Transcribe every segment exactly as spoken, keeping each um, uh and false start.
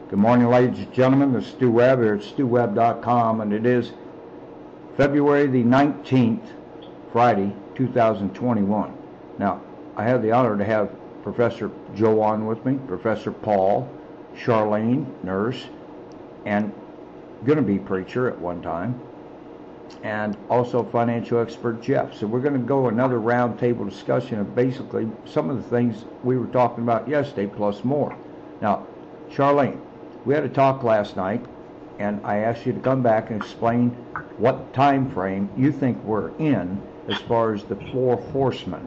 Good morning, ladies and gentlemen. This is Stu Webb here at stu webb dot com, and it is February the nineteenth, Friday, two thousand twenty-one. Now, I have the honor to have Professor Joe on with me, Professor Paul, Charlene, nurse, and going-to-be preacher at one time, and also financial expert Jeff. So we're going to go another roundtable discussion of basically some of the things we were talking about yesterday, plus more. Now, Charlene, we had a talk last night, and I asked you to come back and explain what time frame you think we're in as far as the four horsemen.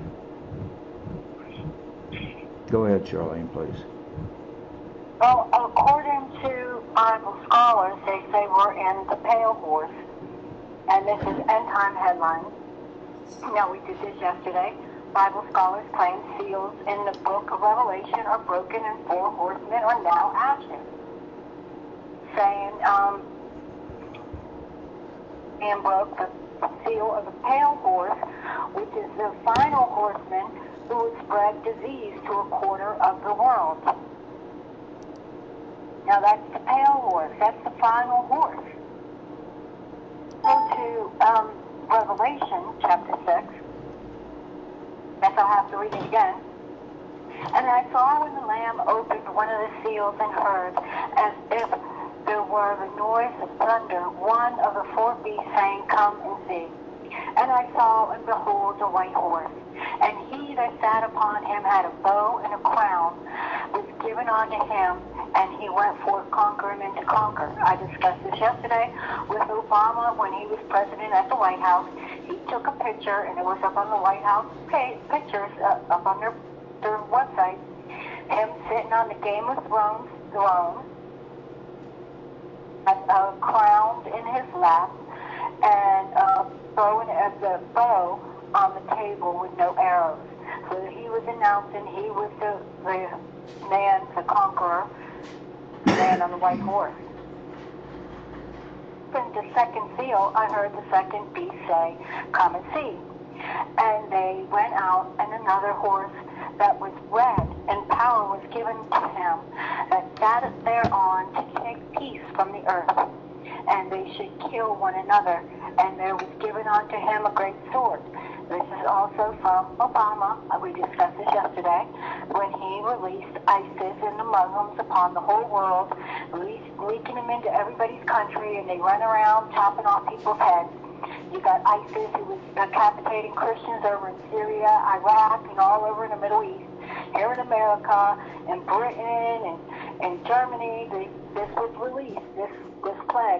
Go ahead, Charlene, please. Well, according to Bible scholars, they say we're in the pale horse, and this is end time headlines. Now, we did this yesterday. Bible scholars claim seals in the book of Revelation are broken and four horsemen are now active. Saying, um, and broke the seal of the pale horse, which is the final horseman who would spread disease to a quarter of the world. Now that's the pale horse. That's the final horse. Go to um, Revelation chapter six. Guess I'll have to read it again. And I saw when the Lamb opened one of the seals and heard, as if there were the noise of thunder, one of the four beasts saying, "Come and see." And I saw, and behold, a white horse. And he that sat upon him had a bow and a crown was given unto him, and he went forth conquering and to conquer. I discussed this yesterday with Obama when he was president at the White House. He took a picture, and it was up on the White House page, pictures uh, up on their, their website, him sitting on the Game of Thrones throne, uh, crowned in his lap, and uh, throwing uh, the bow on the table with no arrows. So he was announcing he was the, the man, the conqueror, the man on the white horse. In the second seal, I heard the second beast say, "Come and see." And they went out, and another horse that was red, and power was given to him that sat thereon to take peace from the earth, and they should kill one another. And there was given unto him a great sword. This is also from Obama. We discussed this yesterday, when he released ISIS and the Muslims upon the whole world, released, leaking them into everybody's country, and they run around chopping off people's heads. You got ISIS, who was decapitating Christians over in Syria, Iraq, and all over in the Middle East. Here in America, and Britain, and, and Germany, they, this was released, this, this plague.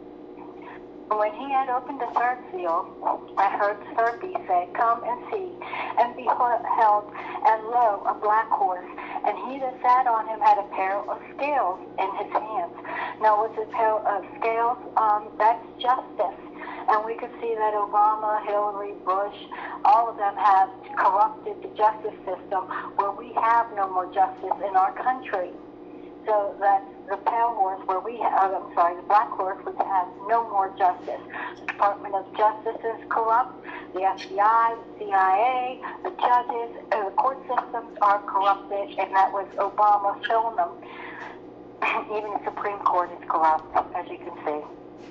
When he had opened the third seal, I heard the third beast say, "Come and see." And beheld, and lo, a black horse, and he that sat on him had a pair of scales in his hands. Now, what's a pair of scales? Um, that's justice. And we could see that Obama, Hillary, Bush, all of them have corrupted the justice system, where we have no more justice in our country. So that's the pale horse, where we have, I'm sorry, the black horse, which has no more justice. The Department of Justice is corrupt. The F B I, the C I A, the judges, uh, the court systems are corrupted, and that was Obama showing them. Even the Supreme Court is corrupt, as you can see.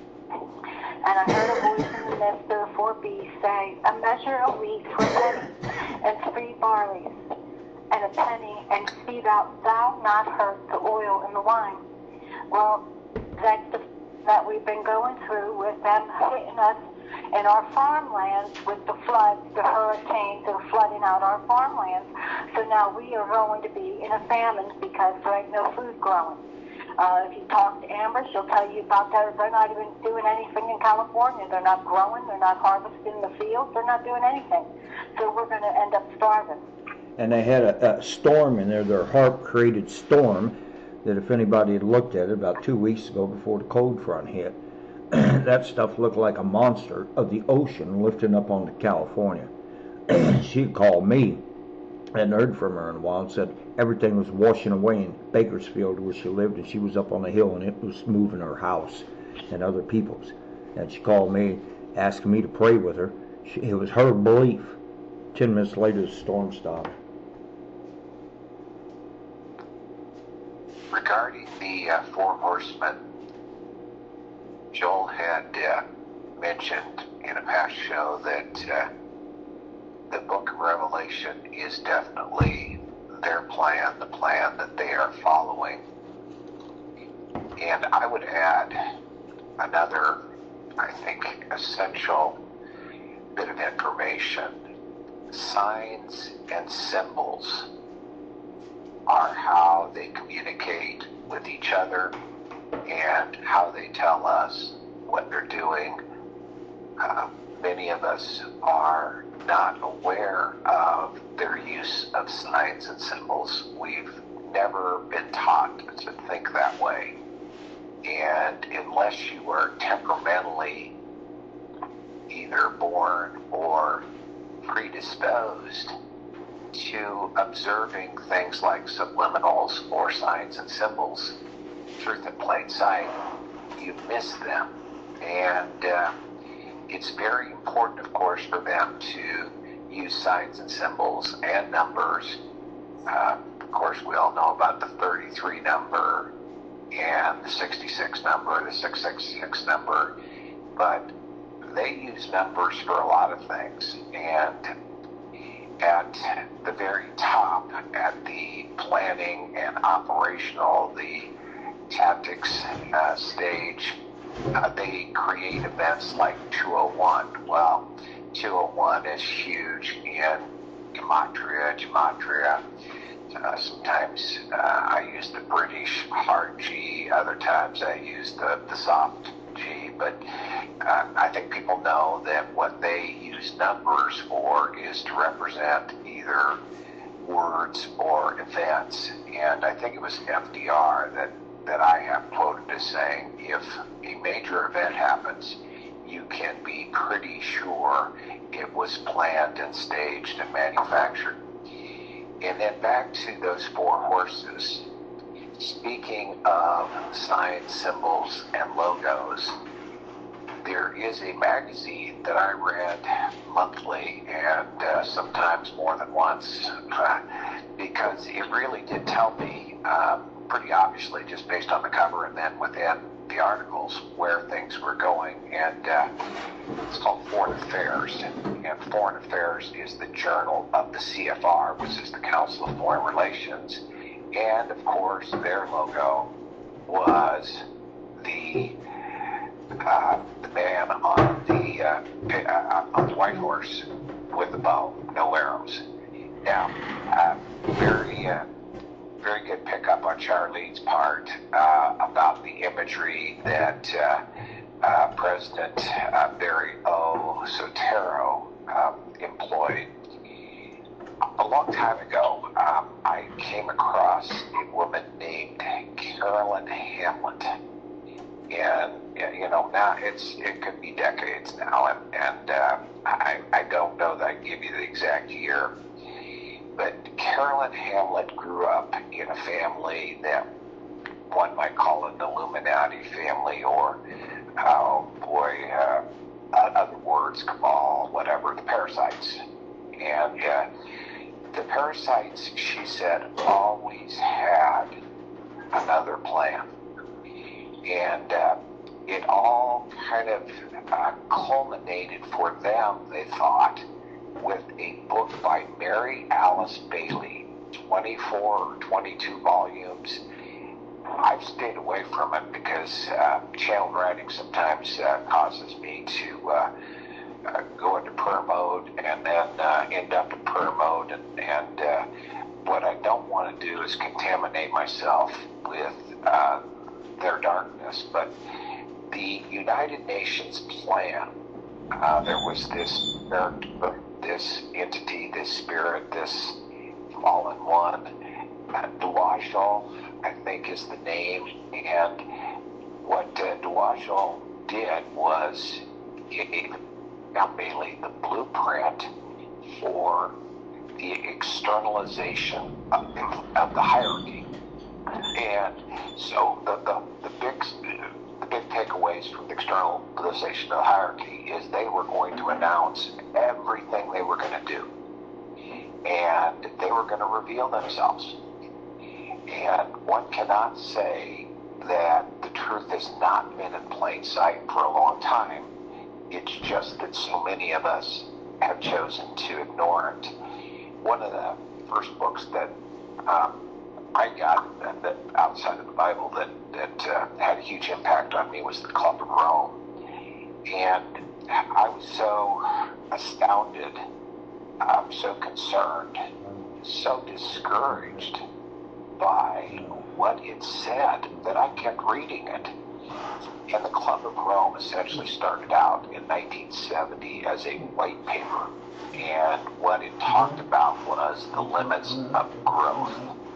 And I heard a voice in the midst of the four beasts say, "A measure of wheat for a penny, and three barleys, and a penny, and see thou thou not hurt the oil and the wine." Well, that's the, that we've been going through with them hitting us in our farmlands with the floods, the hurricanes that are flooding out our farmlands. So now we are going to be in a famine because there ain't no food growing. Uh, if you talk to Amber, she'll tell you about that. They're not even doing anything in California. They're not growing. They're not harvesting the fields. They're not doing anything. So we're going to end up starving. And they had a, a storm in there, their HAARP-created storm, that if anybody had looked at it about two weeks ago before the cold front hit, that stuff looked like a monster of the ocean lifting up onto California. She called me, I hadn't heard from her in a while, and said everything was washing away in Bakersfield where she lived, and she was up on the hill, and it was moving her house and other people's. And she called me, asking me to pray with her. She, it was her belief. Ten minutes later, the storm stopped. regarding the uh, Four Horsemen, Joel had uh, mentioned in a past show that uh, the book of Revelation is definitely their plan, the plan that they are following. And I would add another, I think, essential bit of information. Signs and symbols are how they communicate with each other and how they tell us what they're doing. Uh, many of us are not aware of their use of signs and symbols. We've never been taught to think that way. And unless you are temperamentally either born or predisposed to observing things like subliminals or signs and symbols, truth in plain sight, you miss them. And uh, it's very important, of course, for them to use signs and symbols and numbers. Uh, of course, we all know about the thirty-three number and the sixty-six number, the six six six number, but they use numbers for a lot of things. And at the very top, at the planning and operational, the tactics uh, stage, uh, they create events like two oh one. Well, two oh one is huge in gematria, gematria. Uh, sometimes uh, I use the British hard G, other times I use the, the soft G, but uh, I think people know that what they use numbers for is to represent either words or events. And I think it was F D R that, that I have quoted as saying, if a major event happens, you can be pretty sure it was planned and staged and manufactured. And then back to those four horses. Speaking of signs, symbols, and logos, there is a magazine that I read monthly and uh, sometimes more than once uh, because it really did tell me uh, pretty obviously just based on the cover and then within the articles where things were going. And uh, it's called Foreign Affairs. And Foreign Affairs is the journal of the C F R, which is the Council of Foreign Relations. And of course, their logo was the uh, the man on the uh, uh, on the white horse with the bow, no arrows. Now, uh, very uh, very good pickup on Charlene's part uh, about the imagery that uh, uh, President uh, Barry O. Soetoro um, employed. A long time ago, um, I came across a woman named Carolyn Hamlet. And, you know, now it's it could be decades now, and, and uh, I, I don't know that I can give you the exact year. But Carolyn Hamlet grew up in a family that one might call an Illuminati family, or, oh boy, uh, other words, cabal, whatever, the parasites. And uh, the parasites, she said, always had another plan. And uh, it all kind of uh, culminated for them, they thought, with a book by Mary Alice Bailey, twenty-four or twenty-two volumes. I've stayed away from it because uh, channel writing sometimes uh, causes me to uh, uh, go into prayer mode and then uh, end up in prayer mode. And, and uh, what I don't want to do is contaminate myself with uh, their darkness. But the United Nations plan, uh, there was this uh, this entity, this spirit, this fallen one, uh, Duajol, I think is the name. And what uh, Duajol did was gave Count Bailey the blueprint for the externalization of, of the hierarchy. And so the, the, the big the big takeaways from the externalization of the hierarchy is they were going to announce everything they were going to do. And they were going to reveal themselves. And one cannot say that the truth has not been in plain sight for a long time. It's just that so many of us have chosen to ignore it. One of the first books that um, I got that, that outside of the Bible that, that uh, had a huge impact on me was The Club of Rome. And I was so astounded, um, so concerned, so discouraged by what it said that I kept reading it. And the Club of Rome essentially started out in nineteen seventy as a white paper. And what it talked about was the limits of growth.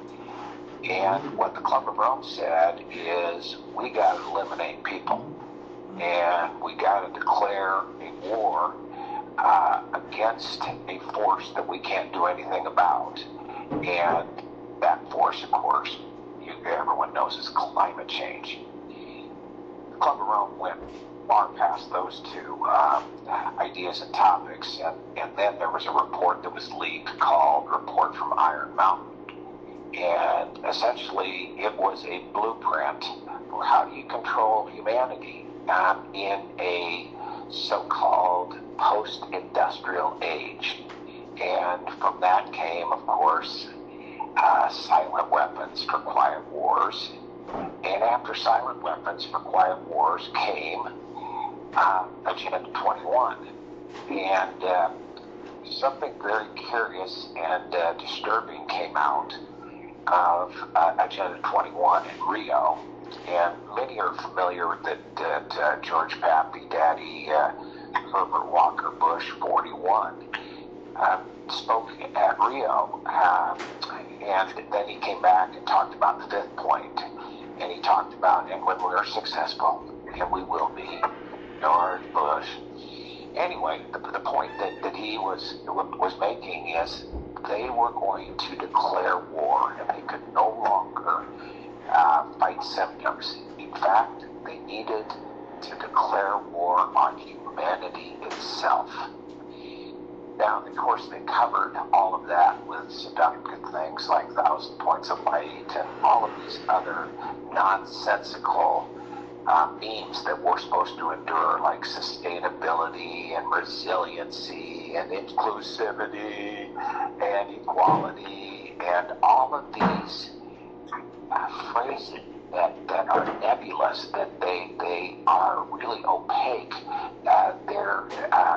And what the Club of Rome said is we got to eliminate people. And we got to declare a war uh, against a force that we can't do anything about. And that force, of course, you, everyone knows is climate change. The Club of Rome went far past those two um, ideas and topics, and, and then there was a report that was leaked called Report from Iron Mountain. And essentially, it was a blueprint for how do you control humanity um, in a so-called post-industrial age. And from that came, of course, uh, silent weapons for quiet wars. And after silent weapons for quiet wars came uh, Agenda twenty-one. And uh, something very curious and uh, disturbing came out of uh, Agenda twenty-one in Rio. And many are familiar with that, that uh, George Pappy, Daddy, uh, Herbert Walker Bush, forty-one, uh, spoke at Rio. Uh, and then he came back and talked about the fifth point. And he talked about, and when we're successful, and we will be, George Bush. Anyway, the, the point that, that he was was making is they were going to declare war, and they could no longer uh, fight symptoms. In fact, they needed to declare war on humanity itself. Now, of course, they covered all of that with seductive things like Thousand Points of Light and all of these other nonsensical uh, memes that we're supposed to endure, like sustainability and resiliency and inclusivity and equality and all of these uh, phrases that, that are nebulous, that they, they are really opaque. Uh, they're... Uh,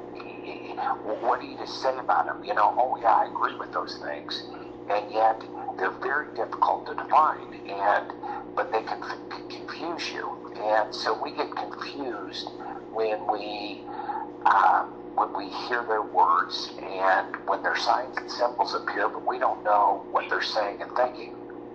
What do you just say about them? You know, oh yeah, I agree with those things, and yet they're very difficult to define, and but they can f- confuse you, and so we get confused when we um, when we hear their words and when their signs and symbols appear, but we don't know what they're saying and thinking.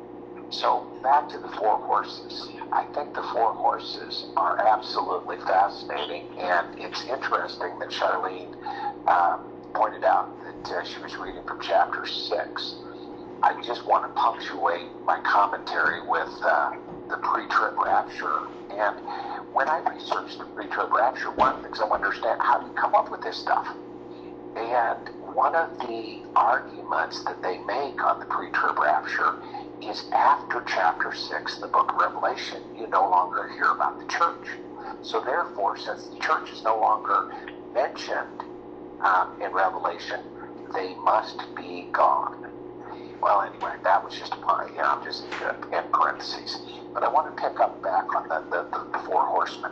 So back to the four horses. I think the four horses are absolutely fascinating, and it's interesting that Charlene um, pointed out that uh, she was reading from chapter six. I just want to punctuate my commentary with uh, the pre-trib rapture. And when I researched the pre-trib rapture, one of the things I want to understand, how do you come up with this stuff? And one of the arguments that they make on the pre-trib rapture is after chapter six, the book of Revelation, you no longer hear about the church. So therefore, since the church is no longer mentioned um, in Revelation, they must be gone. Well, anyway, that was just a part, you know, I'm just uh, in parentheses. But I want to pick up back on the, the, the, the four horsemen.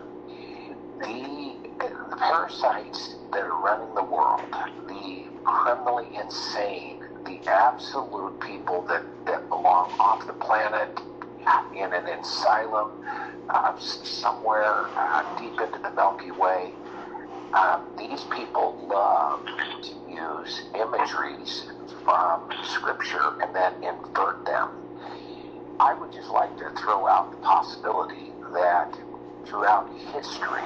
The, the parasites that are running the world, the criminally insane, the absolute people that, that belong off the planet in an asylum uh, somewhere uh, deep into the Milky Way. Um, these people love to use imageries from Scripture and then invert them. I would just like to throw out the possibility that throughout history,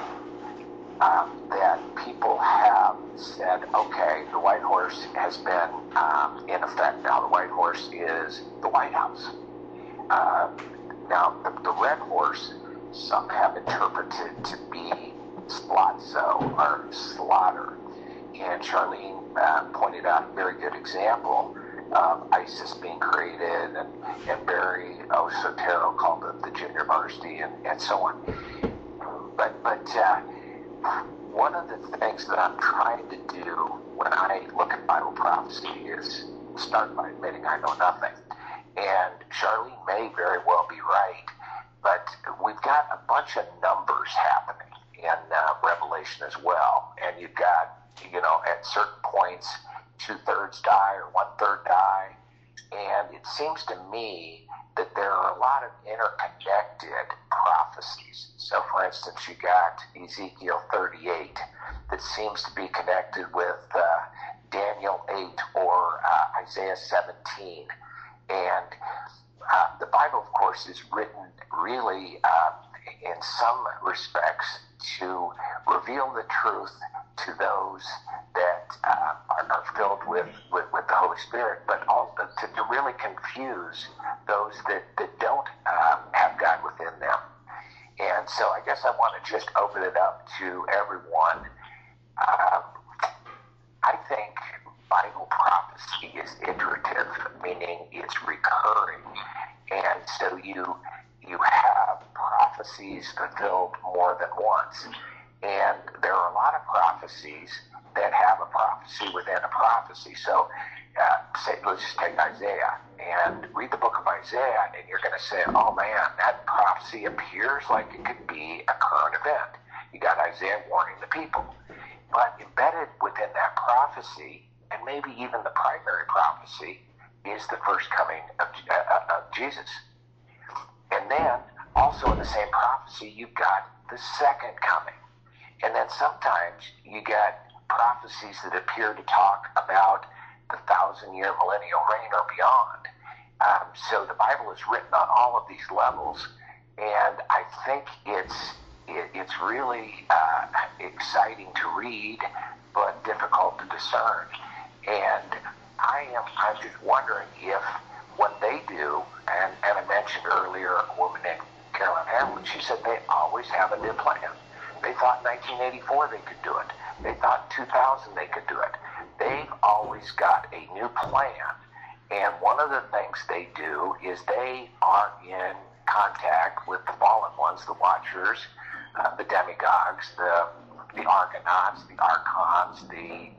Um, that people have said, okay, the white horse has been um, in effect now. The white horse is the White House. Uh, now, the, the red horse, some have interpreted to be Slotzo or Slaughter. And Charlene uh, pointed out a very good example of ISIS being created, and, and Barry Soetoro called it the Junior Varsity, and, and so on. But, but uh, one of the things that I'm trying to do when I look at Bible prophecy is start by admitting I know nothing. And Charlene may very well be right, but we've got a bunch of numbers happening in uh, Revelation as well. And you've got, you know, at certain points, two-thirds die or one-third die. And it seems to me that there are a lot of interconnected prophecies. So, for instance, you got Ezekiel thirty-eight that seems to be connected with uh, Daniel eight or uh, Isaiah seventeen. And uh, the Bible, of course, is written really, uh, in some respects, to reveal the truth to those that uh, are, are filled with, with, with the Holy Spirit, but also to, to really confuse those that, that don't uh, have God within them. And so I guess I want to just open it up to everyone. Uh, I think Bible prophecy is iterative, meaning it's recurring. And so you you have prophecies fulfilled more than once. And there are a lot of prophecies that have a prophecy within a prophecy. So uh, say, let's just take Isaiah and read the book of Isaiah, and you're going to say, oh man, that prophecy appears like it could be a current event. You got Isaiah warning the people. But embedded within that prophecy, and maybe even the primary prophecy, is the first coming of, uh, of Jesus. And then, also in the same prophecy, you've got the second coming. And then sometimes you get prophecies that appear to talk about the thousand-year millennial reign or beyond. Um, so the Bible is written on all of these levels, and I think it's it, it's really uh, exciting to read, but difficult to discern. And I am I'm just wondering if what they do, and, and I mentioned earlier a woman named Carolyn Hamlin, she said they always have a new plan. They thought nineteen eighty-four they could do it. They thought two thousand they could do it. They've always got a new plan. And one of the things they do is they are in contact with the fallen ones, the Watchers, uh, the demigods, the the Argonauts, the Archons, the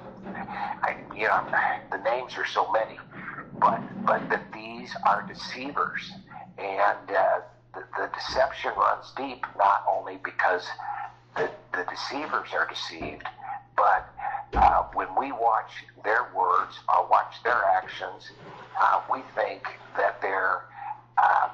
I, you know, the names are so many, but but that these are deceivers, and uh, the, the deception runs deep. Not only because the the deceivers are deceived, but uh, when we watch their words or watch their actions, uh, we think that they're uh,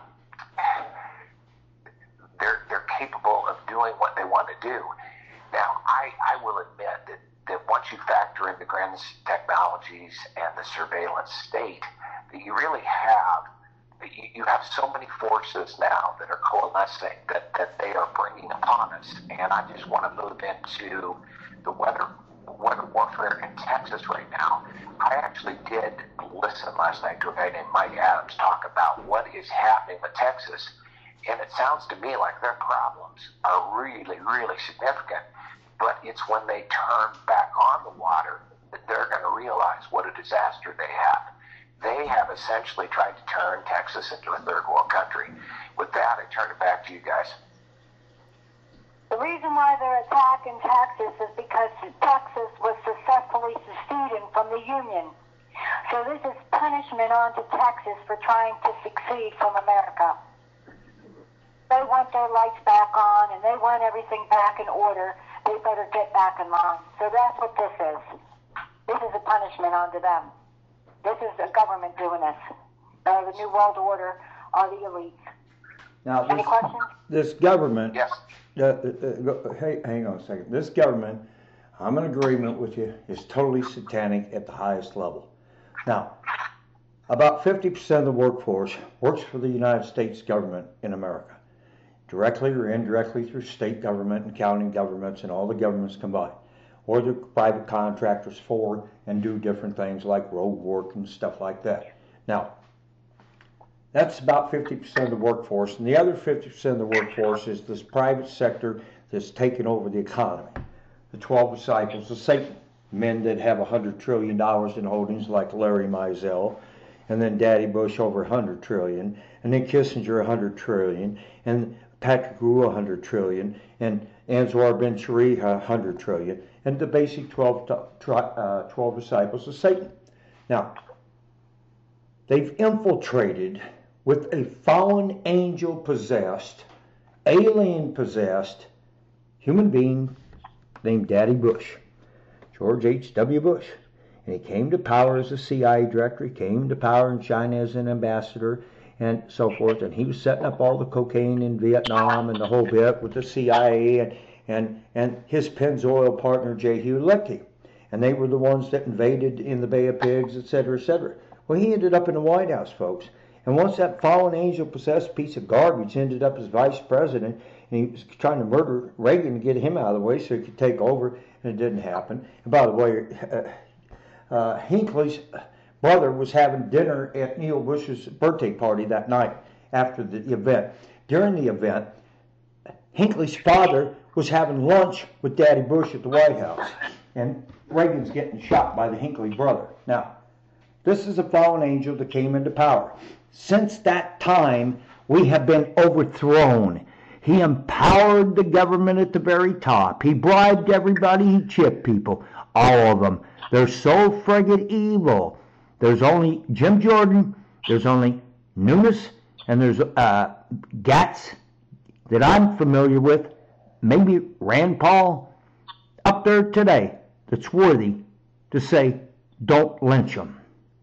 they're they're capable of doing what they want to do. Now, I, I will admit that, that once you factor in the grand technologies and the surveillance state, that you really have you, you have so many forces now that are coalescing that, that they are bringing upon us. And I just want to move into the weather weather warfare in Texas right now. I actually did listen last night to a guy named Mike Adams talk about what is happening with Texas. And it sounds to me like their problems are really, really significant. But it's when they turn back on the water that they're going to realize what a disaster they have. They have essentially tried to turn Texas into a third world country. With that, I turn it back to you guys. The reason why they're attacking Texas is because Texas was successfully seceded from the Union. So this is punishment onto Texas for trying to succeed from America. They want their lights back on, and they want everything back in order. They better get back in line. So that's what this is. This is a punishment onto them. This is the government doing this. Uh, the New World Order are the elites. Now, Any this, questions? this government, Yes. uh, uh, go, hey, hang on a second. This government, I'm in agreement with you, is totally satanic at the highest level. Now, about fifty percent of the workforce works for the United States government in America, directly or indirectly through state government and county governments and all the governments combined, or the private contractors for and do different things like road work and stuff like that. Now, that's about fifty percent of the workforce, and the other fifty percent of the workforce is this private sector that's taken over the economy, the twelve disciples of Satan. men that have one hundred trillion dollars in holdings like Larry Mizell, and then Daddy Bush over one hundred trillion dollars, and then Kissinger one hundred trillion dollars, and Patrick Wu one hundred trillion dollars, and Anwar Ben Shari one hundred trillion dollars, and the basic twelve, uh, twelve disciples of Satan. Now, they've infiltrated with a fallen angel possessed, alien possessed human being named Daddy Bush, George H W. Bush. And he came to power as a C I A director, he came to power in China as an ambassador, and so forth. And he was setting up all the cocaine in Vietnam and the whole bit with the C I A and, and, and his Pennzoil partner, Jehu Leckie. And they were the ones that invaded in the Bay of Pigs, et cetera, et cetera. Well, he ended up in the White House, folks. And once that fallen angel-possessed piece of garbage ended up as vice president, and he was trying to murder Reagan to get him out of the way so he could take over, and it didn't happen. And by the way, uh, uh, Hinckley's brother was having dinner at Neil Bush's birthday party that night after the event. During the event, Hinckley's father was having lunch with Daddy Bush at the White House, and Reagan's getting shot by the Hinckley brother. Now, this is a fallen angel that came into power. Since that time, we have been overthrown. He empowered the government at the very top. He bribed everybody. He chipped people. All of them. They're so friggin' evil. There's only Jim Jordan, there's only Nunes, and there's uh, Gatz that I'm familiar with, maybe Rand Paul, up there today, that's worthy to say, don't lynch them.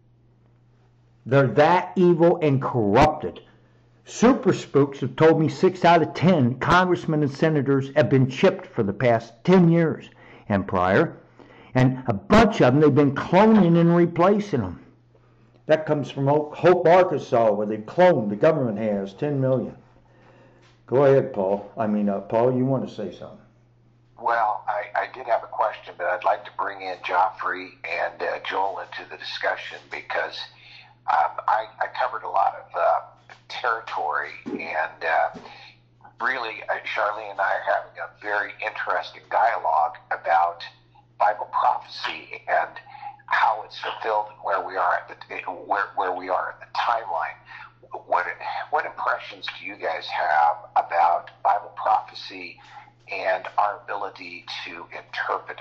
They're that evil and corrupted. Super spooks have told me six out of ten congressmen and senators have been chipped for the past ten years and prior. And a bunch of them, they've been cloning and replacing them. That comes from Hope, Arkansas, where they've cloned, the government has, ten million. Go ahead, Paul. I mean, uh, Paul, you want to say something? Well, I, I did have a question, but I'd like to bring in Joffrey and uh, Joel into the discussion because um, I, I covered a lot of uh, territory, and uh, really, uh, Charlene and I are having a very interesting dialogue about Bible prophecy and how it's fulfilled and where we are at the where where we are in the timeline. What what impressions do you guys have about Bible prophecy and our ability to interpret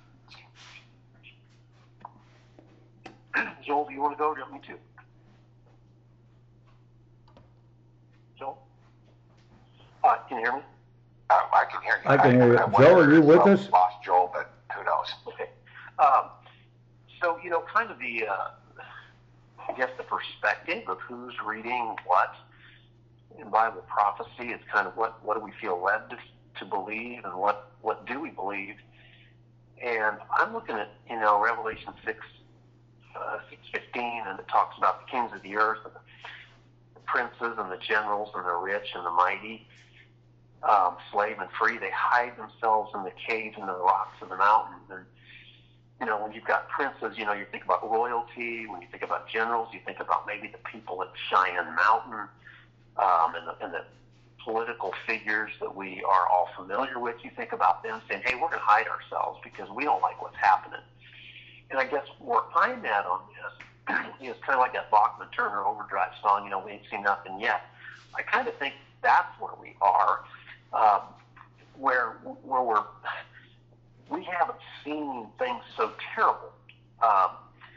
it? Joel, do you want to go? Or do you want me to? Joel, uh, can you hear me? Uh, I can hear you. I can hear you. I, I Joel, are you with well, us? Lost Joel, but who knows? Okay. Um, so, you know, kind of the, uh, I guess the perspective of who's reading what in Bible prophecy is kind of what, what do we feel led to, to believe and what, what do we believe? And I'm looking at, you know, Revelation six, uh, six fifteen, and it talks about the kings of the earth and the princes and the generals and the rich and the mighty, um, slave and free. They hide themselves in the caves and the rocks of the mountains. And you know, when you've got princes, you know, you think about royalty. When you think about generals, you think about maybe the people at Cheyenne Mountain, um, and, the, and the political figures that we are all familiar with. You think about them saying, hey, we're going to hide ourselves because we don't like what's happening. And I guess where I'm at on this is kind of like that Bachman Turner Overdrive song, you know, we ain't seen nothing yet. I kind of think that's where we are, um, where, where we're... we haven't seen things so terrible um,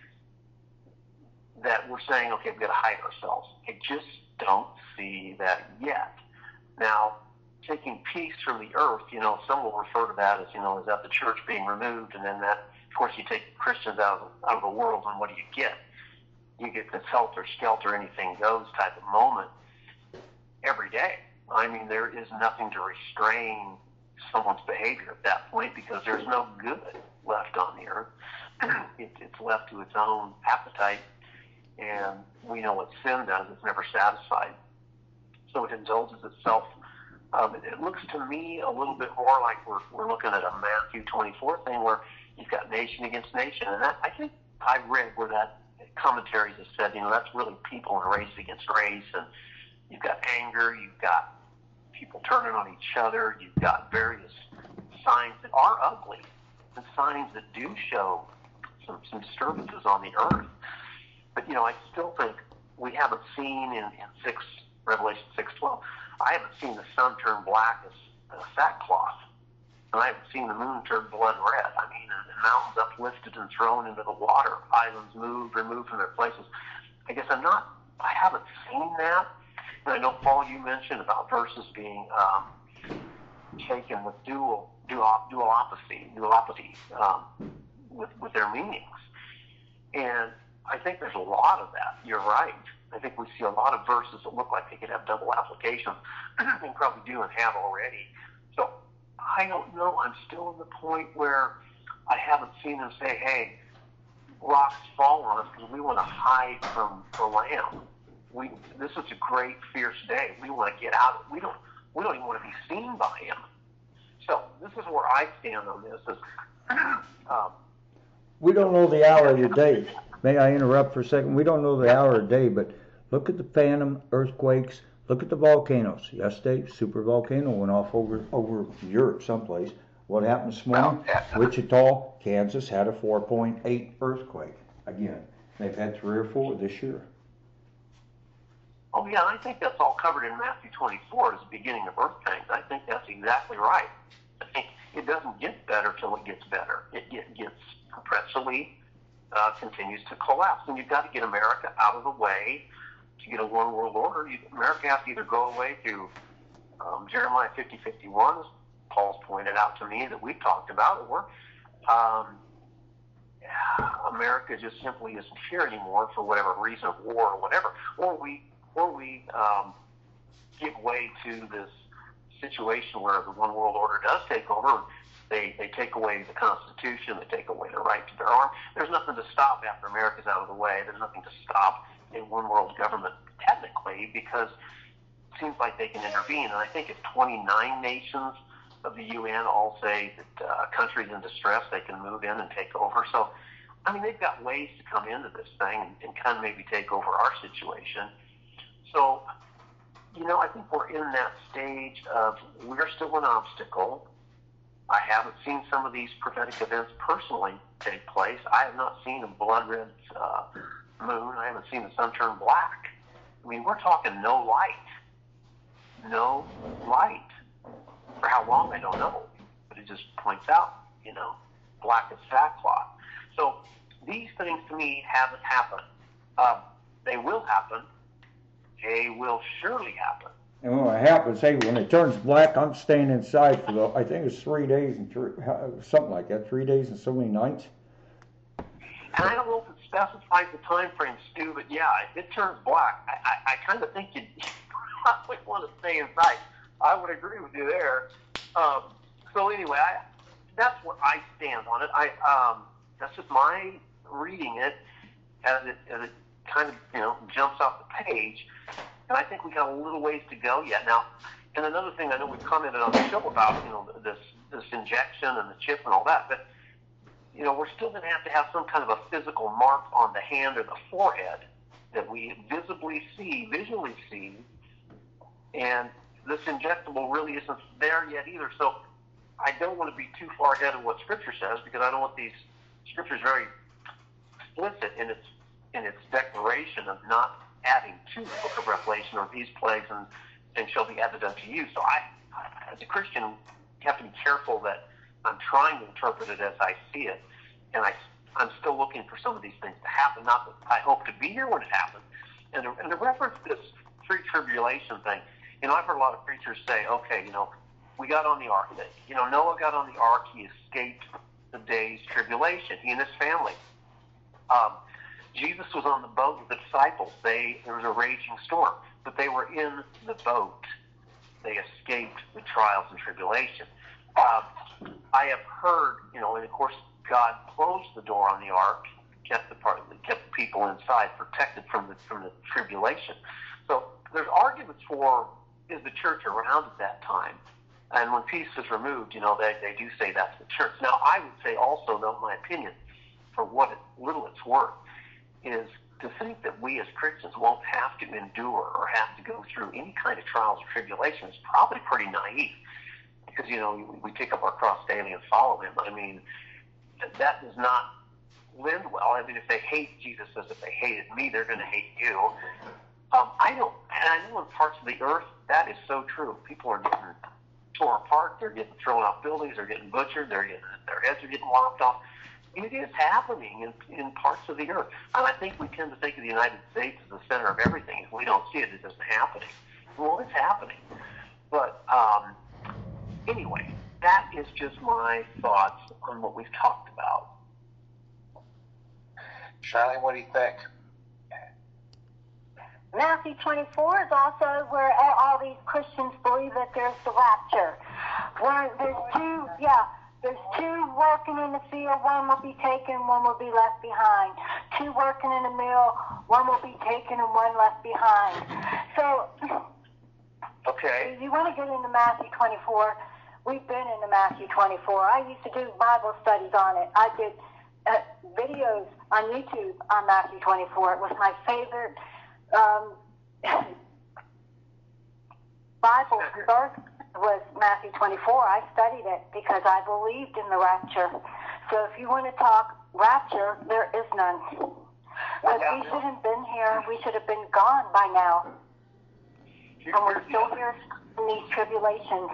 that we're saying, okay, we've got to hide ourselves. I just don't see that yet. Now, taking peace from the earth, you know, some will refer to that as, you know, is that the church being removed? And then that, of course, you take Christians out of, out of the world, and what do you get? You get this helter-skelter, anything goes type of moment every day. I mean, there is nothing to restrain someone's behavior at that point because there's no good left on the earth. it, it's left to its own appetite, and we know what sin does. It's never satisfied. So it indulges itself. Um, it, it looks to me a little bit more like we're, we're looking at a Matthew twenty-four thing where you've got nation against nation. And that, I think I've read where that commentaries have said, you know, that's really people and race against race. And you've got anger, you've got people turning on each other. You've got various signs that are ugly and signs that do show some, some disturbances on the earth. But, you know, I still think we haven't seen in, in six, Revelation six twelve, I haven't seen the sun turn black as uh, sackcloth. And I haven't seen the moon turn blood red. I mean, and, and mountains uplifted and thrown into the water, islands moved, removed from their places. I guess I'm not, I haven't seen that. And I know, Paul, you mentioned about verses being um, taken with dual, dual, dualopathy, dualopathy um, with, with their meanings. And I think there's a lot of that. You're right. I think we see a lot of verses that look like they could have double applications, and probably do and have already. So I don't know. I'm still in the point where I haven't seen them say, hey, rocks fall on us because we want to hide from the Lamb. We, this is a great, fierce day. We want to get out. We don't, we don't even want to be seen by him. So this is where I stand on this. Is, um, we don't know the hour of the day. May I interrupt for a second? We don't know the hour of the day, but look at the phantom earthquakes. Look at the volcanoes. Yesterday, super volcano went off over over Europe someplace. What happened this morning? Wichita, Kansas had a four point eight earthquake. Again, they've had three or four this year. Oh, yeah, I think that's all covered in Matthew twenty-four as the beginning of earth pangs. I think that's exactly right. I think it doesn't get better till it gets better. It get, gets perpetually uh, continues to collapse. And you've got to get America out of the way to get a one world order. You, America has to either go away through um, Jeremiah fifty fifty-one, as Paul's pointed out to me, that we've talked about, or um, America just simply isn't here anymore for whatever reason, of war or whatever, or we or we um, give way to this situation where the one world order does take over. They they take away the Constitution, they take away the right to bear arms. There's nothing to stop after America's out of the way. There's nothing to stop a one world government technically, because it seems like they can intervene. And I think if twenty-nine nations of the U N all say that uh, countries in distress, they can move in and take over. So, I mean, they've got ways to come into this thing and, and kind of maybe take over our situation. So, you know, I think we're in that stage of we're still an obstacle. I haven't seen some of these prophetic events personally take place. I have not seen a blood red uh, moon. I haven't seen the sun turn black. I mean, we're talking no light. No light. For how long, I don't know. But it just points out, you know, black as sackcloth. So these things to me haven't happened. Um, they will happen. They will surely happen. And when it happens, hey, when it turns black, I'm staying inside for the, I think it's three days and three, something like that, three days and so many nights. And I don't know if it specifies the time frame, Stu, but yeah, if it turns black, I, I, I kind of think you'd probably want to stay inside. I would agree with you there. Um, so anyway, I, that's where I stand on it. I um, that's just my reading it as it as it kind of, you know, jumps off the page. And I think we got a little ways to go yet. Now, and another thing I know we've commented on the show about, you know, this this injection and the chip and all that, but, you know, we're still going to have to have some kind of a physical mark on the hand or the forehead that we visibly see, visually see, and this injectable really isn't there yet either. So I don't want to be too far ahead of what Scripture says, because I don't want these Scriptures very explicit in its in its declaration of not adding to the book of Revelation or these plagues and things shall be added unto you. So I, as a Christian, have to be careful that I'm trying to interpret it as I see it, and I, I'm still looking for some of these things to happen. Not that I hope to be here when it happens. And to, and to reference this pre-tribulation thing, you know, I've heard a lot of preachers say, okay, you know, we got on the ark. You know, Noah got on the ark. He escaped the day's tribulation, he and his family. Um, Jesus was on the boat with the disciples. They there was a raging storm, but they were in the boat. They escaped the trials and tribulation. Uh, I have heard, you know, and of course God closed the door on the ark, kept the part, kept the people inside, protected from the from the tribulation. So there's arguments for, is the church around at that time? And when peace is removed, you know, they they do say that's the church. Now I would say also, though, my opinion, for what it, little it's worth, is to think that we as Christians won't have to endure or have to go through any kind of trials or tribulation is probably pretty naive, because, you know, we, we pick up our cross daily and follow him. I mean, that does not lend well. I mean, if they hate Jesus as if they hated me, they're going to hate you. Um, I don't, and I know in parts of the earth that is so true. People are getting torn apart. They're getting thrown off buildings. They're getting butchered. They're getting, their heads are getting lopped off. It is happening in, in parts of the earth. And I think we tend to think of the United States as the center of everything. If we don't see it, it isn't happening. Well, it's happening. But um, anyway, that is just my thoughts on what we've talked about. Charlie, what do you think? Matthew twenty-four is also where all these Christians believe that there's the rapture. Where there's two, yeah, there's two working in the field, one will be taken, one will be left behind. Two working in the mill, one will be taken and one left behind. So, okay, if you want to get into Matthew twenty-four, we've been into Matthew twenty-four. I used to do Bible studies on it. I did uh, videos on YouTube on Matthew twenty-four. It was my favorite Um, Bible verse was Matthew twenty-four. I studied it because I believed in the rapture. So if you want to talk rapture, there is none. But we should have been here. We should have been gone by now. And we're still here in these tribulations.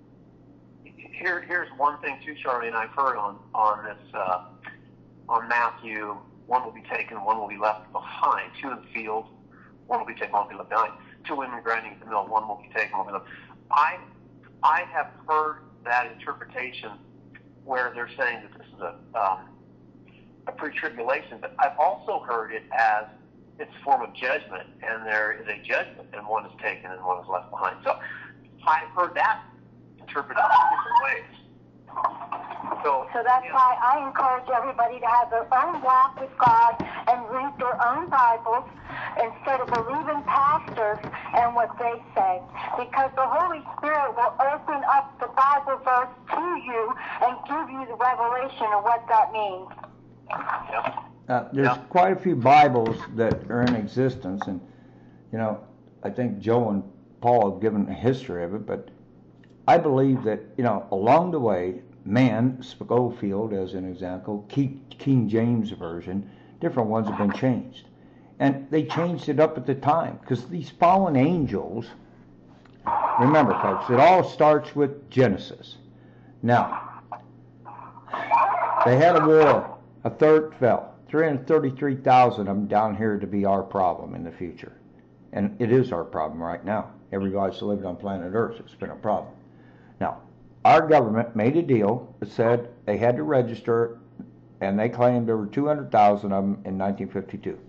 Here, here's one thing too, Charlie, and I've heard on on this uh, on Matthew. One will be taken, one will be left behind. Two in the field. One will be taken, one will be left behind. Two women grinding at the mill, one will be taken, one will be left. I, I have heard that interpretation where they're saying that this is a, um, a pre-tribulation, but I've also heard it as it's a form of judgment, and there is a judgment, and one is taken and one is left behind. So I've heard that interpreted in different ways. So, so that's yeah. why I encourage everybody to have their own walk with God and read their own Bibles instead of believing pastors and what they say. Because the Holy Spirit will open up the Bible verse to you and give you the revelation of what that means. Yeah. Uh, there's Yeah. quite a few Bibles that are in existence, and, you know, I think Joe and Paul have given a history of it, but I believe that, you know, along the way, man, Scofield as an example, King James Version, different ones have been changed. And they changed it up at the time, because these fallen angels, remember folks, it all starts with Genesis. Now, they had a war, a third fell. three hundred thirty-three thousand of them down here to be our problem in the future. And it is our problem right now. Everybody's lived on planet Earth, it's been a problem. Now, our government made a deal that said they had to register, and they claimed there were two hundred thousand of them in nineteen fifty-two.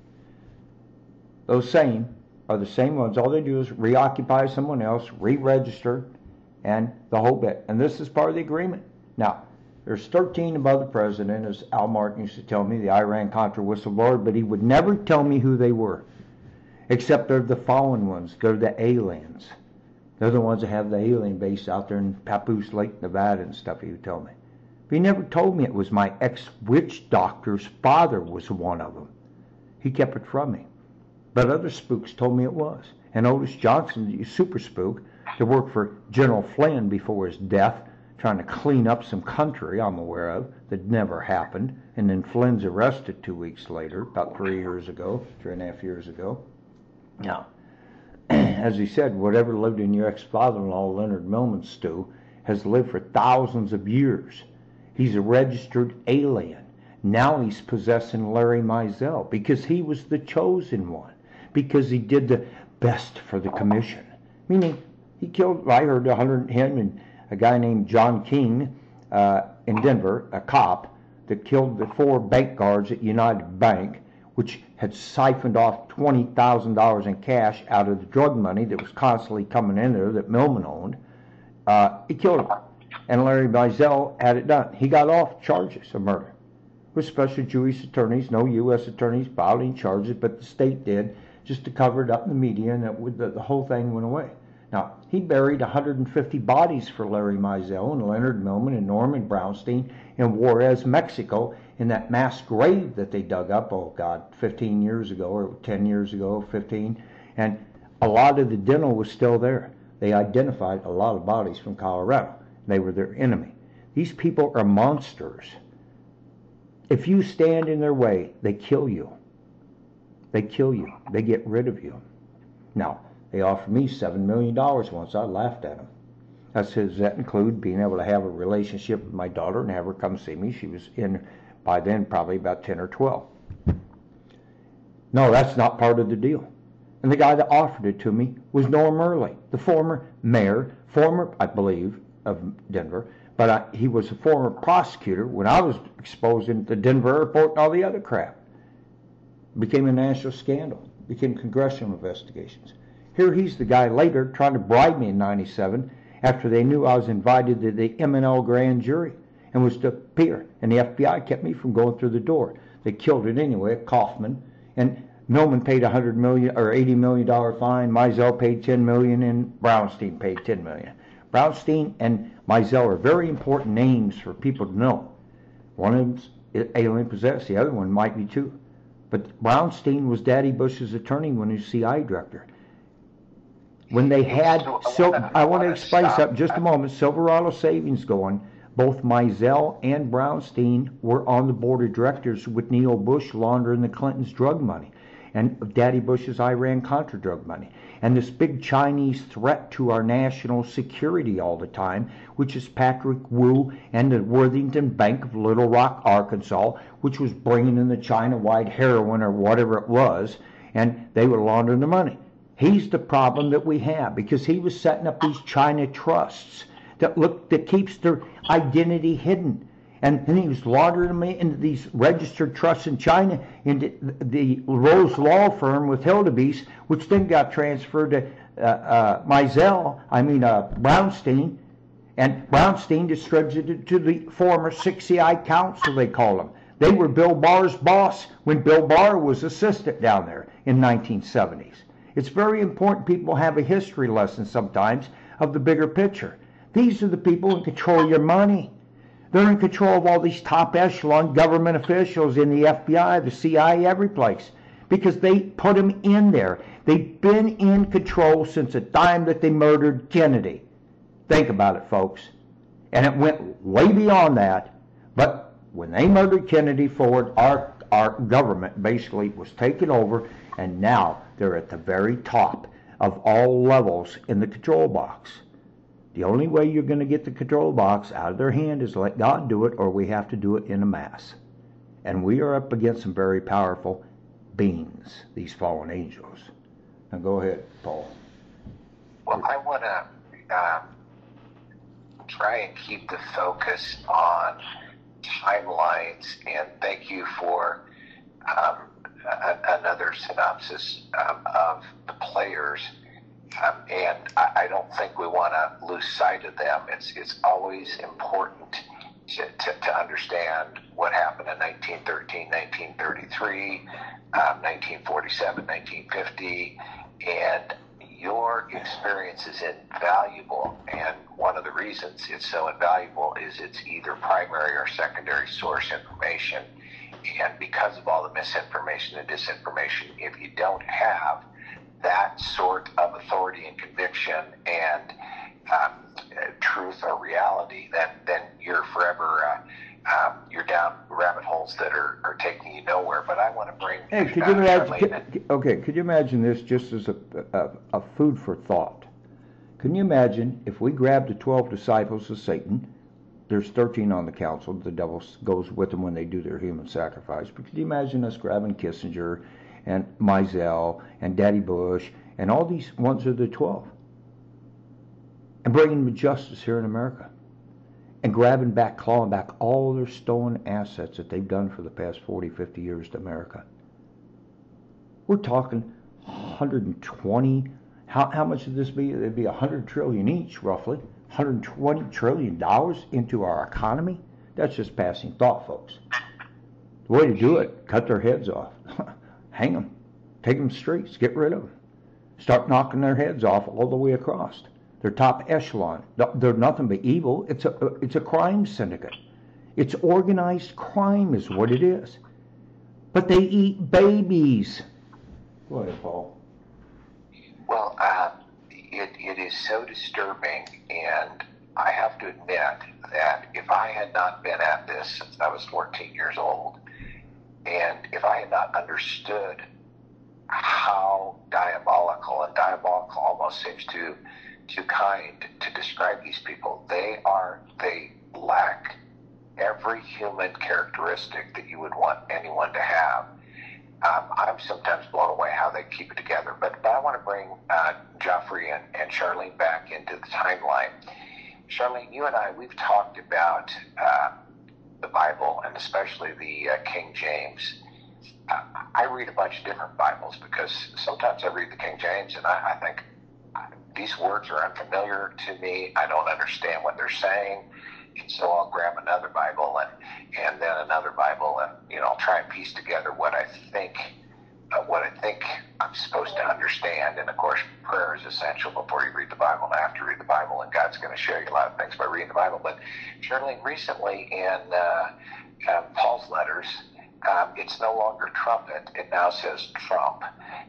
Those same are the same ones. All they do is reoccupy someone else, re-register, and the whole bit. And this is part of the agreement. Now, there's thirteen above the president, as Al Martin used to tell me, the Iran-Contra whistleblower, but he would never tell me who they were, except they're the fallen ones. They're the aliens. They're the ones that have the alien base out there in Papoose Lake, Nevada and stuff, he would tell me. But he never told me it was my ex-witch doctor's father was one of them. He kept it from me. But other spooks told me it was. And Otis Johnson, the super spook, that worked for General Flynn before his death, trying to clean up some country I'm aware of that never happened. And then Flynn's arrested two weeks later, about three years ago, three and a half years ago. Now, as he said, whatever lived in your ex-father-in-law, Leonard Millman's stew, has lived for thousands of years. He's a registered alien. Now he's possessing Larry Mizell because he was the chosen one, because he did the best for the commission. Meaning, he killed, I heard a hundred, him and a guy named John King uh, in Denver, a cop, that killed the four bank guards at United Bank, which had siphoned off twenty thousand dollars in cash out of the drug money that was constantly coming in there that Millman owned. Uh, he killed him. And Larry Mizell had it done. He got off charges of murder. With special Jewish attorneys, no U S attorneys filing charges, but the state did, just to cover it up in the media, and it would, the, the whole thing went away. Now, he buried one hundred fifty bodies for Larry Mizell and Leonard Millman and Norman Brownstein in Juarez, Mexico, in that mass grave that they dug up, oh God, fifteen years ago, or ten years ago, fifteen, and a lot of the dental was still there. They identified a lot of bodies from Colorado. They were their enemy. These people are monsters. If you stand in their way, they kill you. They kill you. They get rid of you. Now, they offered me seven million dollars once. I laughed at them. I said, does that include being able to have a relationship with my daughter and have her come see me? She was in, by then, probably about ten or twelve. No, that's not part of the deal. And the guy that offered it to me was Norm Early, the former mayor, former, I believe, of Denver, but I, he was a former prosecutor when I was exposed in the Denver airport and all the other crap. Became a national scandal, became congressional investigations. Here he's the guy later trying to bribe me in ninety-seven after they knew I was invited to the M and L grand jury and was to appear. And the F B I kept me from going through the door. They killed it anyway, Kaufman. And Millman paid a hundred million or eighty million dollar fine. Mizell paid ten million, and Brownstein paid ten million. Brownstein and Mizell are very important names for people to know. One of them's alien possessed, the other one might be too. But Brownstein was Daddy Bush's attorney when he was C I A director. When they had, so I want to explain something just a moment. Silverado Savings going. Both Mizell and Brownstein were on the board of directors with Neil Bush laundering the Clintons' drug money and Daddy Bush's Iran-Contra drug money. And this big Chinese threat to our national security all the time, which is Patrick Wu and the Worthington Bank of Little Rock, Arkansas, which was bringing in the China-wide heroin or whatever it was, and they were laundering the money. He's the problem that we have because he was setting up these China trusts that look that keeps their identity hidden. And then he was laundering them into these registered trusts in China, into the Rose Law Firm with Hildebeest, which then got transferred to uh, uh, Mizell, I mean uh, Brownstein, and Brownstein distributed to the former six C I Council, they call them. They were Bill Barr's boss when Bill Barr was assistant down there in nineteen seventies. It's very important people have a history lesson sometimes of the bigger picture. These are the people who control your money. They're in control of all these top echelon government officials in the F B I, the C I A, every place, because they put them in there. They've been in control since the time that they murdered Kennedy. Think about it, folks. And it went way beyond that. But when they murdered Kennedy Ford, our, our government basically was taken over, and now they're at the very top of all levels in the control box. The only way you're going to get the control box out of their hand is let God do it, or we have to do it in a mass. And we are up against some very powerful beings, these fallen angels. Now go ahead, Paul. Well, I want to uh, try and keep the focus on timelines, and thank you for um, a- another synopsis um, of the players. Um, and I, I don't think we want to lose sight of them. It's it's always important to, to, to understand what happened in nineteen thirteen, nineteen thirty-three, um, nineteen forty-seven, nineteen fifty, and your experience is invaluable. And one of the reasons it's so invaluable is it's either primary or secondary source information. And because of all the misinformation and disinformation, if you don't have that sort of authority and conviction and um, uh, truth or reality, then then you're forever uh, um, you're down rabbit holes that are, are taking you nowhere. But I want to bring hey, could you imagine? Could, okay, could you imagine this just as a, a a food for thought? Can you imagine if we grabbed the twelve disciples of Satan? There's thirteen on the council. The devil goes with them when they do their human sacrifice. But could you imagine us grabbing Kissinger and Mizell and Daddy Bush and all these ones of the twelve and bringing them to justice here in America and grabbing back, clawing back all their stolen assets that they've done for the past forty, fifty years to America? We're talking one hundred twenty. How, how much would this be? It'd be one hundred trillion each, roughly. one hundred twenty trillion dollars into our economy. That's just passing thought, folks. The way to do it, cut their heads off. Hang them. Take them to the streets. Get rid of them. Start knocking their heads off all the way across. They're top echelon. They're nothing but evil. It's a, it's a crime syndicate. It's organized crime is what it is. But they eat babies. Go ahead, Paul. Well, uh, it, it is so disturbing, and I have to admit that if I had not been at this since I was fourteen years old, and if I had not understood how diabolical, and diabolical almost seems too too kind to describe these people, they are, they lack every human characteristic that you would want anyone to have. Um, I'm sometimes blown away how they keep it together. But, but I want to bring uh, Joffrey and, and Charlene back into the timeline. Charlene, you and I, we've talked about uh, the Bible, and especially the uh, King James. Uh, I read a bunch of different Bibles because sometimes I read the King James and I, I think uh, these words are unfamiliar to me. I don't understand what they're saying. And so I'll grab another Bible and, and then another Bible, and, you know, I'll try and piece together what I think, uh, what I think I'm supposed to understand. And of course, prayer is essential before you read the Bible and after you read the Bible, and God's going to show you a lot of things by reading the Bible. But Charlene, recently in uh, uh, Paul's letters, um, it's no longer trumpet, it now says trump.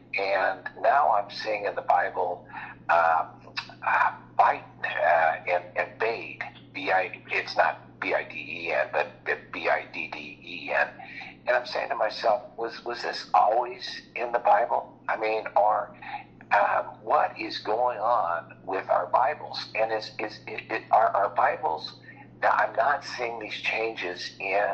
And now I'm seeing in the Bible um, uh, Biden uh, and, and Bade. B I, it's not B I D E N, but B I D D E N. And I'm saying to myself, was was this always in the Bible? I mean, or um, what is going on with our Bibles? And is is it, it, are our Bibles? Now, I'm not seeing these changes in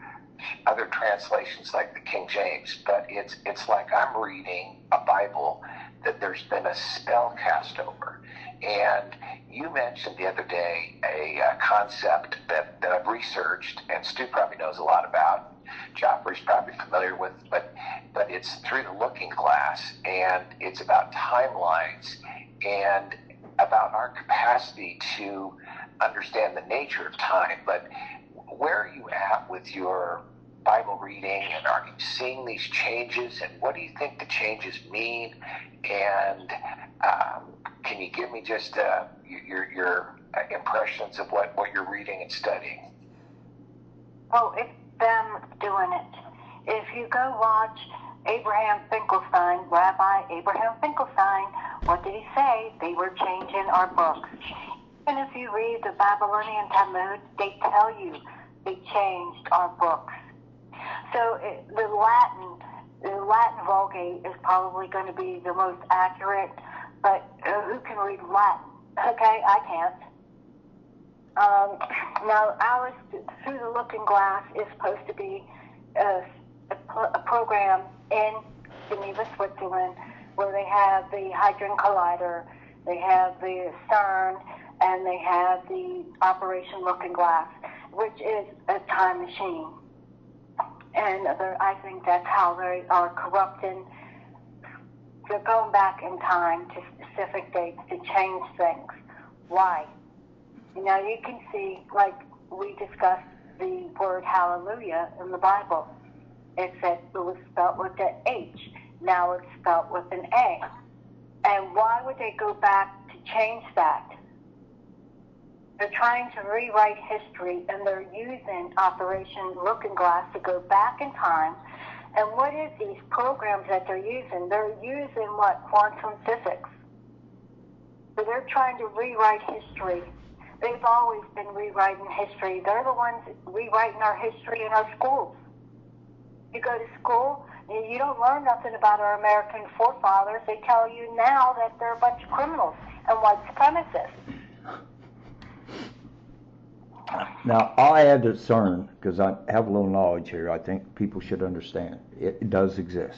other translations like the King James, but it's it's like I'm reading a Bible that there's been a spell cast over. And you mentioned the other day a uh, concept that, that I've researched, and Stu probably knows a lot about. Joffrey's probably familiar with, but but it's through the looking glass, and it's about timelines and about our capacity to understand the nature of time. But where are you at with your Bible reading, and are you seeing these changes, and what do you think the changes mean? And um, can you give me just uh, your your impressions of what, what you're reading and studying? Oh, it's them doing it. If you go watch Abraham Finkelstein, Rabbi Abraham Finkelstein, what did he say? They were changing our books. And if you read the Babylonian Talmud, they tell you they changed our books. So it, the Latin, the Latin Vulgate is probably going to be the most accurate, but uh, who can read Latin? Okay, I can't. Um, now, ours, Through the Looking Glass, is supposed to be a, a, a program in Geneva, Switzerland, where they have the Hadron Collider, they have the CERN, and they have the Operation Looking Glass, which is a time machine. And I think that's how they are corrupting. They're going back in time to specific dates to change things. Why? You know, you can see, like we discussed the word hallelujah in the Bible. It said it was spelled with an H. Now it's spelled with an A. And why would they go back to change that? They're trying to rewrite history, and they're using Operation Looking Glass to go back in time. And what is these programs that they're using? They're using, what, quantum physics. So they're trying to rewrite history. They've always been rewriting history. They're the ones rewriting our history in our schools. You go to school, you don't learn nothing about our American forefathers. They tell you now that they're a bunch of criminals and white supremacists. Now, I'll add to CERN, because I have a little knowledge here. I think people should understand. It, it does exist.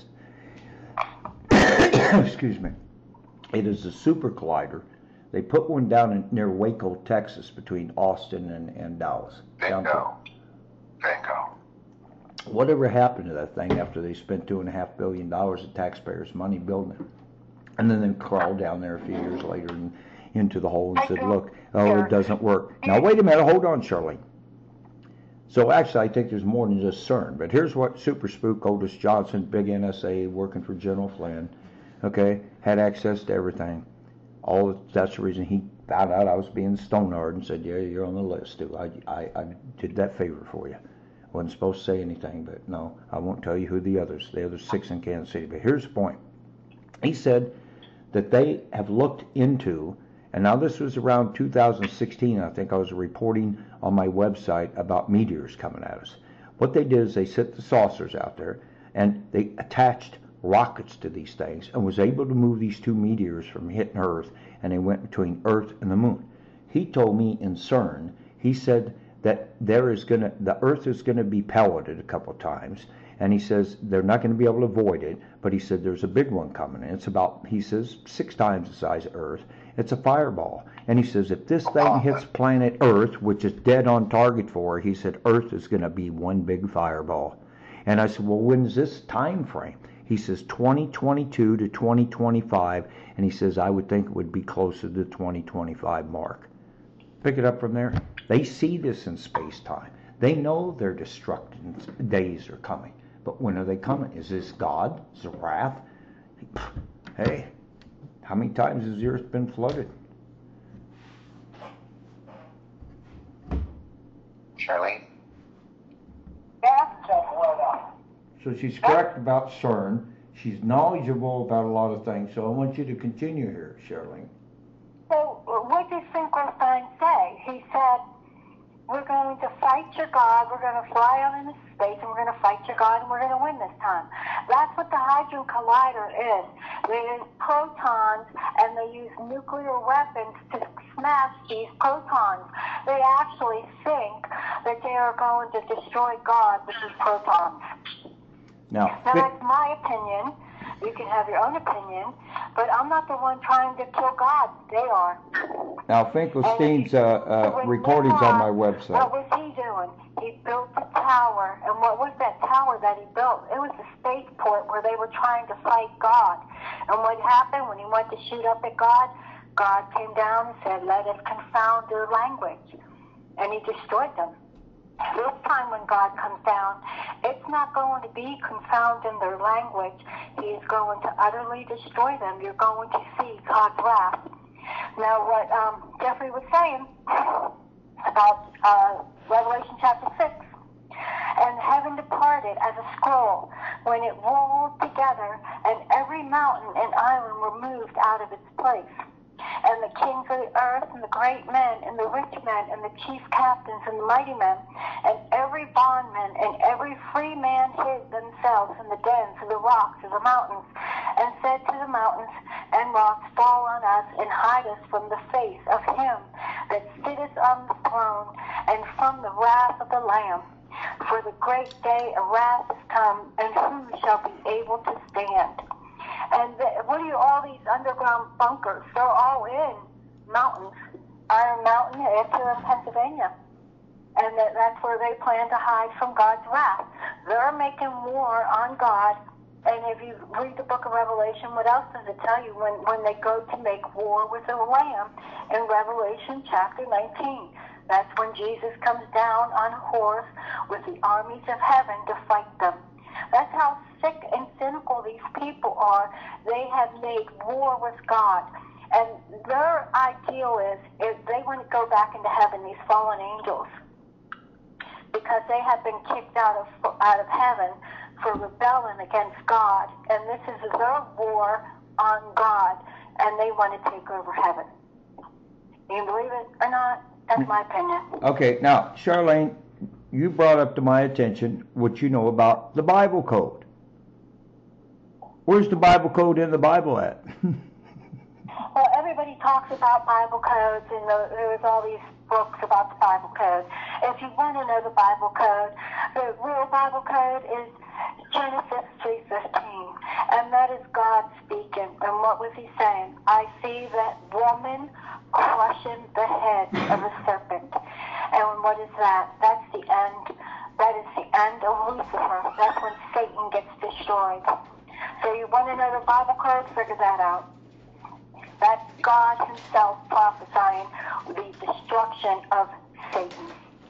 Excuse me. It is a super collider. They put one down in, near Waco, Texas, between Austin and, and Dallas. Bingo. Bingo. Whatever happened to that thing after they spent two and a half billion dollars of taxpayers' money building it? And then they crawled down there a few years later and into the hole and said, look, oh, it doesn't work. Now, wait a minute. Hold on, Charlene. So, actually, I think there's more than just CERN. But here's what Super Spook Otis Johnson, big N S A, working for General Flynn, okay, had access to everything. All that's the reason he found out I was being stonard and said, yeah, you're on the list, too. I, I, I did that favor for you. Wasn't supposed to say anything, but no, I won't tell you who the others, the other six in Kansas City. But here's the point. He said that they have looked into, And now this was around two thousand sixteen, I think I was reporting on my website about meteors coming at us. What they did is they set the saucers out there, and they attached rockets to these things and was able to move these two meteors from hitting Earth, and they went between Earth and the moon. He told me in CERN, he said that there is gonna, the Earth is gonna be pelleted a couple of times, and he says they're not gonna be able to avoid it, but he said there's a big one coming, and it's about, he says, six times the size of Earth. It's a fireball. And he says if this thing hits planet Earth, which is dead on target for, he said Earth is gonna be one big fireball. And I said, well, when's this time frame? He says twenty twenty-two to twenty twenty-five, and he says I would think it would be closer to the twenty twenty-five mark. Pick it up from there. They see this in space-time. They know their destructive days are coming. But when are they coming? Is this God? Is it wrath? Hey, how many times has the earth been flooded? Charlene? So she's correct about CERN. She's knowledgeable about a lot of things. So I want you to continue here, Charlene. So what did Finkelstein say? He said, we're going to fight your God, we're going to fly out into space, and we're going to fight your God, and we're going to win this time. That's what the Hadron Collider is. They use protons, and they use nuclear weapons to smash these protons. They actually think that they are going to destroy God with these protons. Now, now that's my opinion. You can have your own opinion, but I'm not the one trying to kill God. They are. Now, Finkelstein's uh, uh, recordings on my website. What was he doing? He built a tower, and what was that tower that he built? It was a spaceport where they were trying to fight God. And what happened when he went to shoot up at God? God came down and said, let us confound their language. And he destroyed them. This time when God comes down, it's not going to be confound in their language. He is going to utterly destroy them. You're going to see God's wrath. Now, what um, Jeffrey was saying about uh, Revelation chapter six, and heaven departed as a scroll when it rolled together, and every mountain and island were moved out of its place. And the kings of the earth, and the great men, and the rich men, and the chief captains, and the mighty men, and every bondman, and every free man hid themselves in the dens of the rocks of the mountains, and said to the mountains and rocks, fall on us, and hide us from the face of him that sitteth on the throne, and from the wrath of the Lamb. For the great day of wrath is come, and who shall be able to stand? And the, what are you, all these underground bunkers? They're all in mountains. Iron Mountain, it's here in Pennsylvania. And that, that's where they plan to hide from God's wrath. They're making war on God. And if you read the book of Revelation, what else does it tell you when, when they go to make war with the Lamb in Revelation chapter nineteen? That's when Jesus comes down on a horse with the armies of heaven to fight them. That's how sick and cynical these people are. They have made war with God. And their ideal is, is they want to go back into heaven, these fallen angels, because they have been kicked out of out of heaven for rebelling against God. And this is their war on God, and they want to take over heaven. You believe it or not? That's my opinion. Okay, now, Charlene, you brought up to my attention what you know about the Bible code. Where's the Bible code in the Bible at? Well, everybody talks about Bible codes, and there's all these books about the Bible code. If you want to know the Bible code, the real Bible code is Genesis three fifteen, and that is God speaking. And what was he saying? I see that woman crushing the head of the serpent. And what is that? That's the end. That is the end of Lucifer. That's when Satan gets destroyed. So you want to know the Bible code? Figure that out. That's God himself prophesying the destruction of Satan.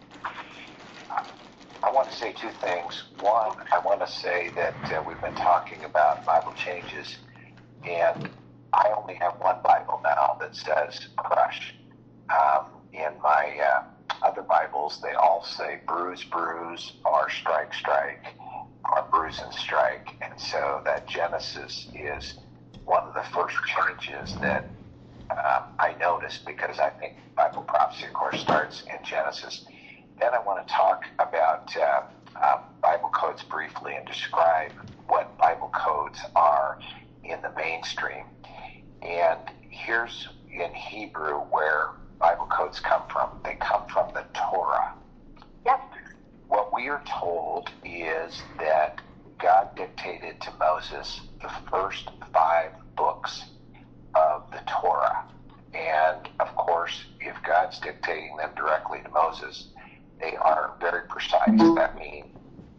I want to say two things. One, I want to say that uh, we've been talking about Bible changes, and I only have one Bible now that says crush. Um, in my uh, other Bibles, they all say bruise, bruise, or strike, strike, or bruise and strike. And so that Genesis is one of the first changes that um, I notice, because I think Bible prophecy, of course, starts in Genesis. Then I want to talk about uh, uh, Bible codes briefly and describe what Bible codes are in the mainstream. And here's in Hebrew where Bible codes come from. They come from the Torah. Yes. What we are told is that God dictated to Moses the first five books of the Torah. And, of course, if God's dictating them directly to Moses, they are very precise. That means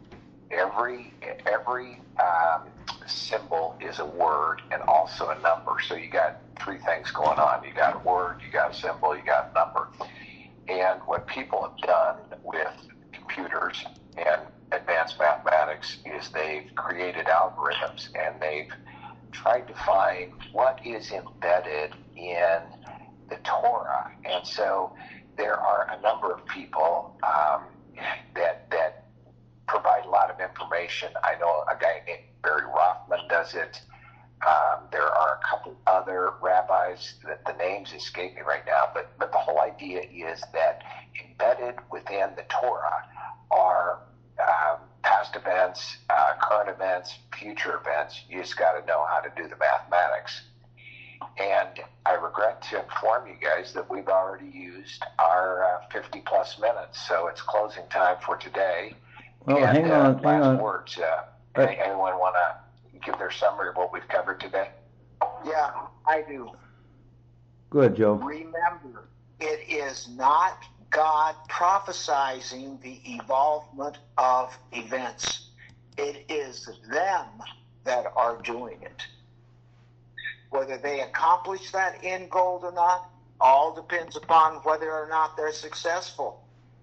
every every um, symbol is a word and also a number. So you got three things going on. You got a word, you got a symbol, you got a number. And what people have done with computers and advanced mathematics is they've created algorithms, and they've tried to find what is embedded in the Torah. And so there are a number of people um, that that provide a lot of information. I know a guy named Barry Rothman does it. Um, there are a couple other rabbis that the names escape me right now, but, but the whole idea is that embedded within the Torah are um, past events, uh, current events, future events. You just got to know how to do the mathematics. And I regret to inform you guys that we've already used our uh, fifty plus minutes, so it's closing time for today. Well, and, hang uh, on, last hang on. words. Uh, any, anyone want to give their summary of what we've covered today? Yeah, I do. Good, Joe. Remember, it is not God prophesizing the evolvement of events. It is them that are doing it. Whether they accomplish that end goal or not, all depends upon whether or not they're successful.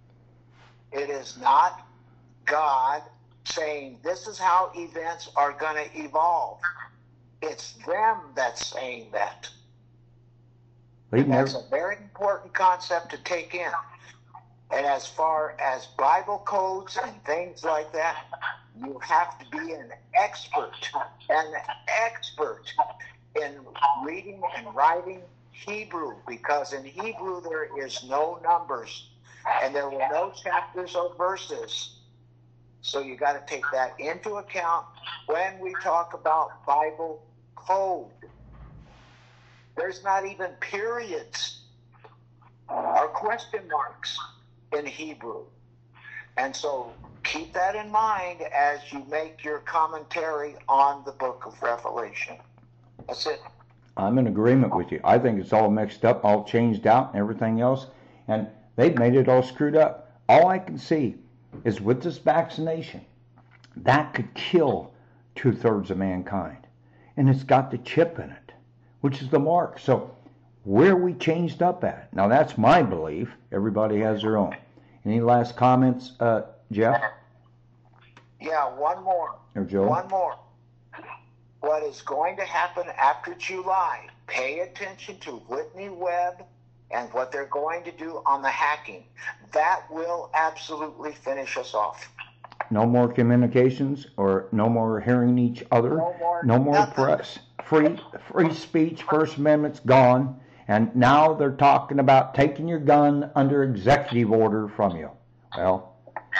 It is not God saying this is how events are going to evolve. It's them that's saying that. Leave That's never- a very important concept to take in. And as far as Bible codes and things like that, you have to be an expert, an expert in reading and writing Hebrew, because in Hebrew there is no numbers and there were no chapters or verses. So you got to take that into account when we talk about Bible code. There's not even periods or question marks in Hebrew. And so keep that in mind as you make your commentary on the book of Revelation. That's it. I'm in agreement with you. I think it's all mixed up, all changed out, and everything else, and they've made it all screwed up. All I can see is with this vaccination, that could kill two-thirds of mankind. And it's got the chip in it, which is the mark. So where are we changed up at? Now, that's my belief. Everybody has their own. Any last comments, uh, Jeff? Yeah, one more. Or Joe? One more. What is going to happen after July? Pay attention to Whitney Webb and what they're going to do on the hacking. That will absolutely finish us off. No more communications or no more hearing each other. No more, no more nothing. press. Free free speech, First Amendment's gone. And now they're talking about taking your gun under executive order from you. Well,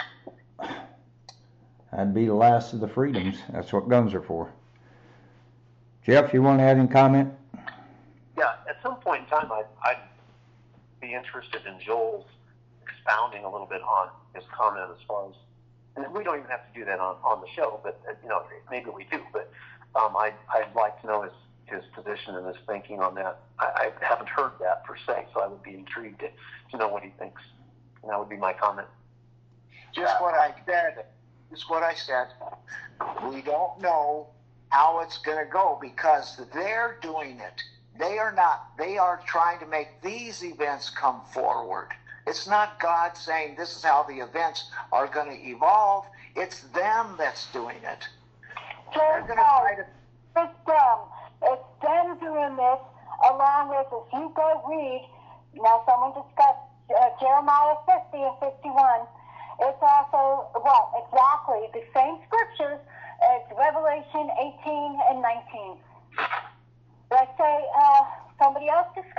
that'd be the last of the freedoms. That's what guns are for. Jeff, you want to add any comment? Yeah, at some point in time, I'd, I'd be interested in Joel's expounding a little bit on his comment as far as, and we don't even have to do that on, on the show, but, uh, you know, maybe we do, but um, I'd, I'd like to know his, his position and his thinking on that. I, I haven't heard that per se, so I would be intrigued to, to know what he thinks. And that would be my comment. Just what I said. Just what I said. We don't know how it's going to go because they're doing it. They are not. They are trying to make these events come forward. It's not God saying this is how the events are going to evolve. It's them that's doing it. They're going to try to. It's them. It's them doing this, along with, if you go read, now someone discussed uh, Jeremiah fifty and fifty-one. It's also, well, exactly the same scriptures as Revelation eighteen and nineteen. Let's say uh, somebody else discussed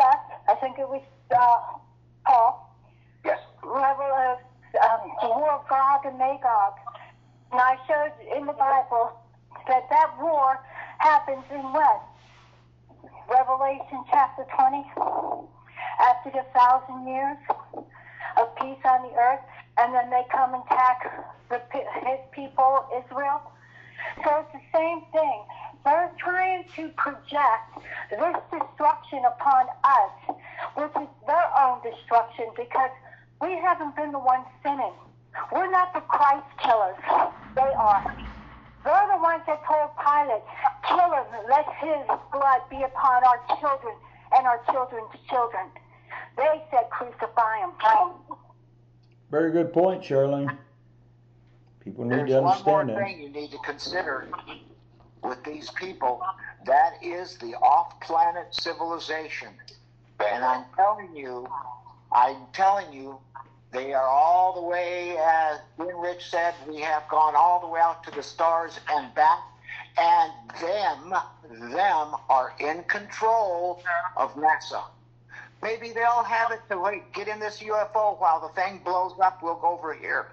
I think it was uh, Paul. Yes. Revel, uh, um, the war of Gog and Magog. And I showed in the Bible that that war happens in when? Revelation chapter twenty. After the thousand years of peace on the earth, and then they come and attack the, his people, Israel. So it's the same thing. They're trying to project this destruction upon us, which is their own destruction, because we haven't been the ones sinning. We're not the Christ killers. They are. They're the ones that told Pilate, kill him, let his blood be upon our children and our children's children. They said crucify him. Very good point, Charlene. People need There's to one more understand that. thing you need to consider with these people. That is the off-planet civilization. And I'm telling you, I'm telling you, they are all the way, as Ben Rich said, we have gone all the way out to the stars and back. And them, them are in control of NASA. Maybe they'll have it to, wait, get in this U F O while the thing blows up, we'll go over here.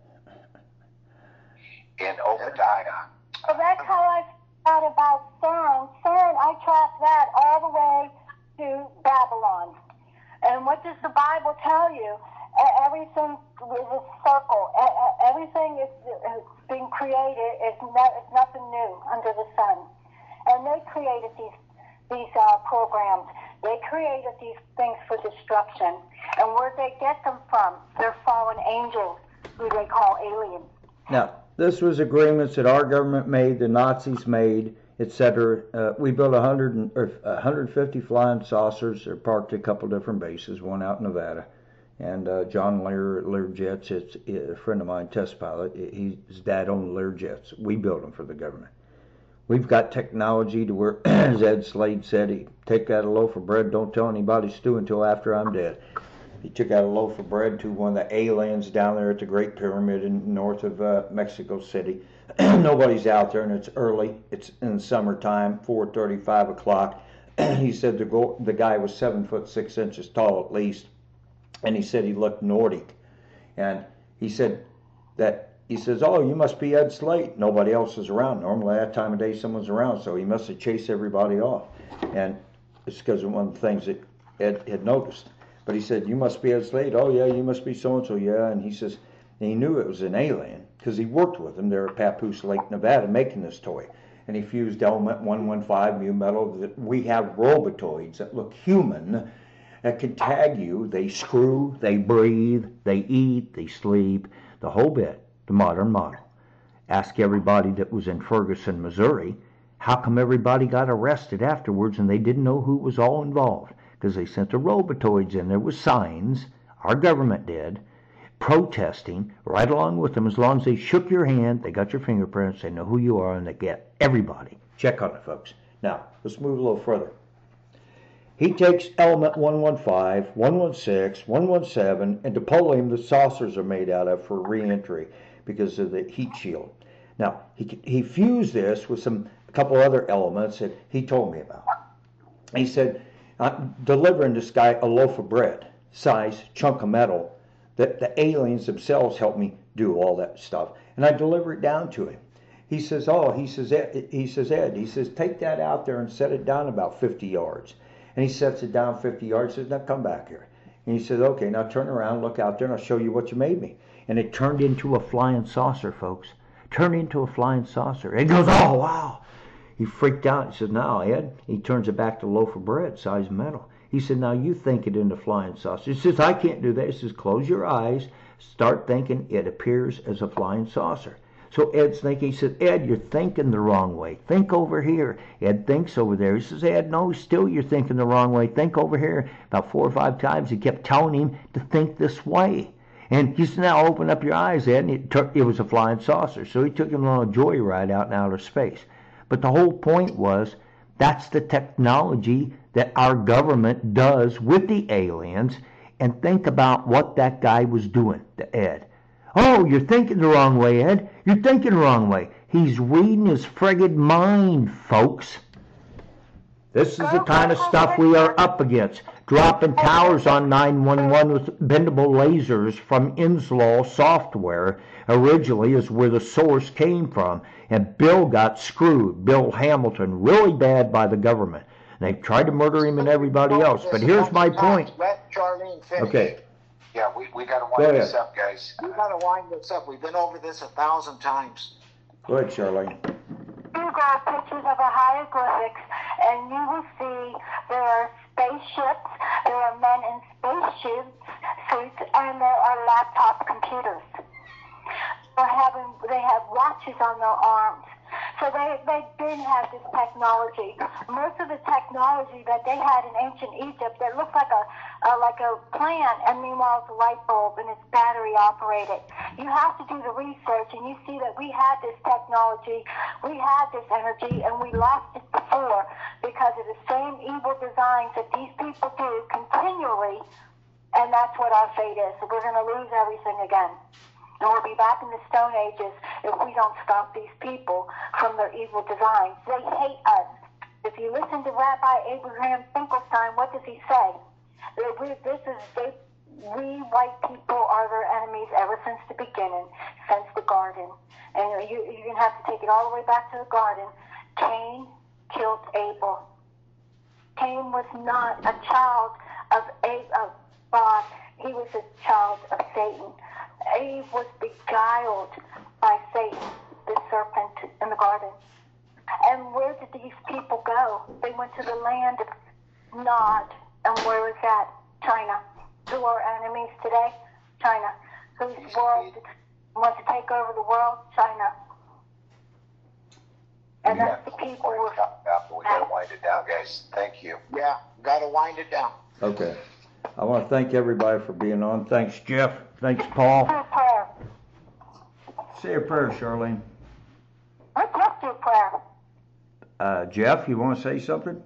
In Obadiah. So that's how I found about CERN. CERN, I tracked that all the way to Babylon. And what does the Bible tell you? E- Everything is a circle. E- e- Everything is, is being created. It's, no, it's nothing new under the sun. And they created these these uh, programs. They created these things for destruction. And where they get them from? They're fallen angels, who they call aliens. Now, this was agreements that our government made, the Nazis made, et cetera. Uh, we built one hundred or one hundred fifty flying saucers. They're parked at a couple different bases, one out in Nevada. And uh, John Lear at Learjets, it's a friend of mine, test pilot. His dad owned Learjets. We built them for the government. We've got technology to where, as Ed Slade said, he take out a loaf of bread, don't tell anybody stew until after I'm dead. He took out a loaf of bread to one of the aliens down there at the Great Pyramid in north of uh, Mexico City. Nobody's out there, and it's early. It's in summertime, four thirty, five o'clock. He said the, go- the guy was seven foot six inches tall at least, and he said he looked Nordic. And he said that, he says, oh, you must be Ed Slate. Nobody else is around. Normally that time of day someone's around, so he must have chased everybody off. And it's because of one of the things that Ed had noticed. But he said, you must be Ed Slade. Oh, yeah, you must be so-and-so, yeah. And he says, and he knew it was an alien because he worked with them there at Papoose Lake, Nevada, making this toy. And he fused element one fifteen mu metal. That we have robotoids that look human, that can tag you. They screw, they breathe, they eat, they sleep, the whole bit, the modern model. Ask everybody that was in Ferguson, Missouri, how come everybody got arrested afterwards and they didn't know who was all involved? Because they sent the robotoids in. There was signs, our government did, protesting right along with them. As long as they shook your hand, they got your fingerprints, they know who you are, and they get everybody. Check on it, folks. Now, let's move a little further. He takes element one fifteen, one sixteen, one seventeen, and the polonium the saucers are made out of for re-entry because of the heat shield. Now, he, he fused this with some a couple other elements that he told me about. He said, I'm delivering this guy a loaf of bread, size, chunk of metal, that the aliens themselves helped me do all that stuff. And I deliver it down to him. He says, oh, he says, Ed, he says, Ed, he says, take that out there and set it down about fifty yards. And he sets it down fifty yards, says, now come back here. And he says, okay, now turn around, look out there, and I'll show you what you made me. And it turned into a flying saucer, folks. Turned into a flying saucer. Ed goes, oh, wow. He freaked out. He says, now, Ed, he turns it back to a loaf of bread, size metal. He said, now you think it into flying saucer. He says, I can't do that. He says, close your eyes, start thinking it appears as a flying saucer. So Ed's thinking, he says, Ed, you're thinking the wrong way. Think over here. Ed thinks over there. He says, Ed, no, still you're thinking the wrong way. Think over here. About four or five times he kept telling him to think this way. And he said, now open up your eyes, Ed. And it, took, it was a flying saucer. So he took him on a joyride out in outer space. But the whole point was, that's the technology that our government does with the aliens. And think about what that guy was doing to Ed. Oh, you're thinking the wrong way, Ed. You're thinking the wrong way. He's reading his friggin' mind, folks. This is the kind of stuff we are up against. dropping towers on nine one one with bendable lasers from Inslaw software originally is where the source came from. And Bill got screwed, Bill Hamilton, really bad by the government. And they tried to murder him and everybody else. But here's my point. Let Charlene finish. Okay. Yeah, we, we got to wind this up, guys. We got to wind this up. We've been over this a thousand times. Go ahead, Charlene. You got pictures of the hieroglyphics, and you will see there are spaceships, there are men in spacesuits, suits, and there are laptop computers. They're having, they have watches on their arms. So they, they didn't have this technology. Most of the technology that they had in ancient Egypt, that looked like a, a like a plant, and meanwhile it's a light bulb and it's battery operated. You have to do the research, and you see that we had this technology, we had this energy, and we lost it before because of the same evil designs that these people do continually, and that's what our fate is. So we're going to lose everything again. And we'll be back in the Stone Ages if we don't stop these people from their evil designs. They hate us. If you listen to Rabbi Abraham Finkelstein, what does he say? That we, this is they, we white people are their enemies ever since the beginning, since the garden. And you, you're going to have to take it all the way back to the garden. Cain killed Abel. Cain was not a child of, of God. He was a child of Satan. Eve was beguiled by Satan, the serpent in the garden. And where did these people go? They went to the land of Nod. And where is that? China. Who are enemies today? China. Whose world wants to take over the world? China. And Yeah, that's the people we're who talking about, but we got to wind it down, guys. Thank you. Yeah, got to wind it down. Okay. I want to thank everybody for being on. Thanks, Jeff. Thanks, Paul. prayer. Say a prayer, Charlene. Let's let's do a prayer. Uh, Jeff, you want to say something?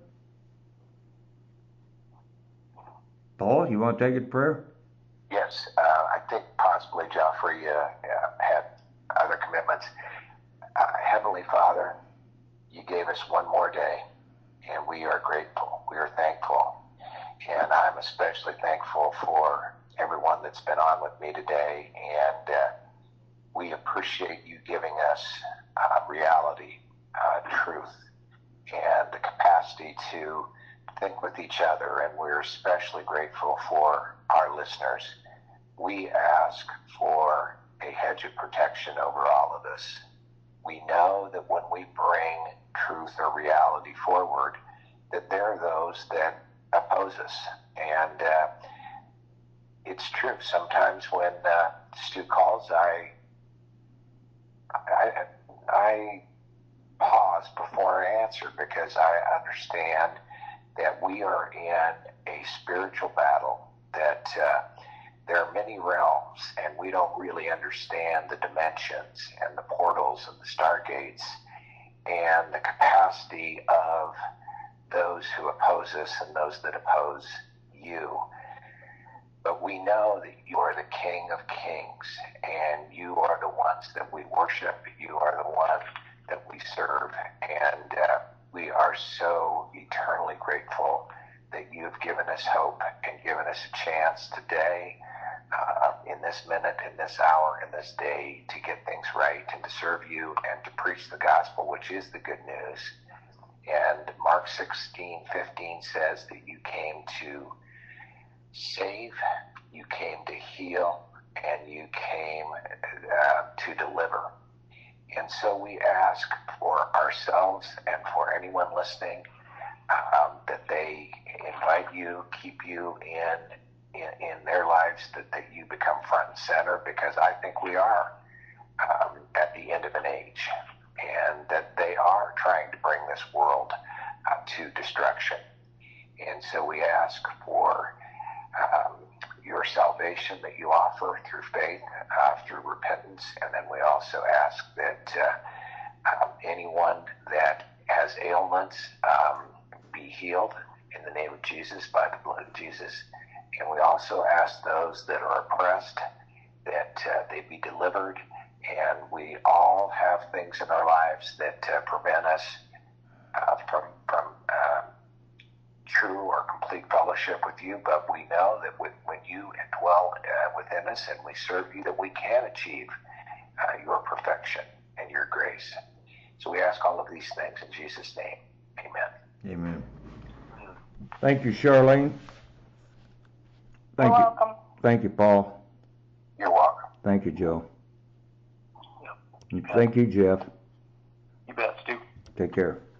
Paul, you want to take it to prayer? Yes, uh, I think possibly Joffrey uh, uh, had other commitments. Uh, Heavenly Father, you gave us one more day, and we are grateful. We are thankful. And I'm especially thankful for everyone that's been on with me today. And uh, we appreciate you giving us uh, reality, uh, truth, and the capacity to think with each other. And we're especially grateful for our listeners. We ask for a hedge of protection over all of this. We know that when we bring truth or reality forward, that there are those that oppose us. And uh, it's true. Sometimes when uh, Stu calls, I, I, I pause before I answer, because I understand that we are in a spiritual battle, that uh, there are many realms, and we don't really understand the dimensions and the portals and the stargates and the capacity of those who oppose us and those that oppose you. But we know that you are the King of Kings, and you are the ones that we worship. You are the one that we serve, and uh, we are so eternally grateful that you have given us hope and given us a chance today, uh, in this minute, in this hour, in this day, to get things right and to serve you and to preach the gospel, which is the good news. And Mark sixteen fifteen says that you came to save, you came to heal, and you came uh, to deliver. And so we ask for ourselves and for anyone listening um, that they invite you, keep you in, in in their lives, that, that you become front and center, because I think we are um, at the end of an age, and that they are trying to bring this world uh, to destruction. And so we ask for um, your salvation that you offer through faith, uh, through repentance, and then we also ask that uh, um, anyone that has ailments um, be healed in the name of Jesus, by the blood of Jesus. And we also ask those that are oppressed that uh, they be delivered. And we all have things in our lives that uh, prevent us uh, from from uh, true or complete fellowship with you, but we know that with, when you dwell uh, within us and we serve you, that we can achieve uh, your perfection and your grace. So we ask all of these things in Jesus' name. Amen. Amen. Thank you, Charlene. Thank You're you. welcome. Thank you, Paul. You're welcome. Thank you, Joe. Yep. And thank you, Jeff. You bet, Stu. Take care.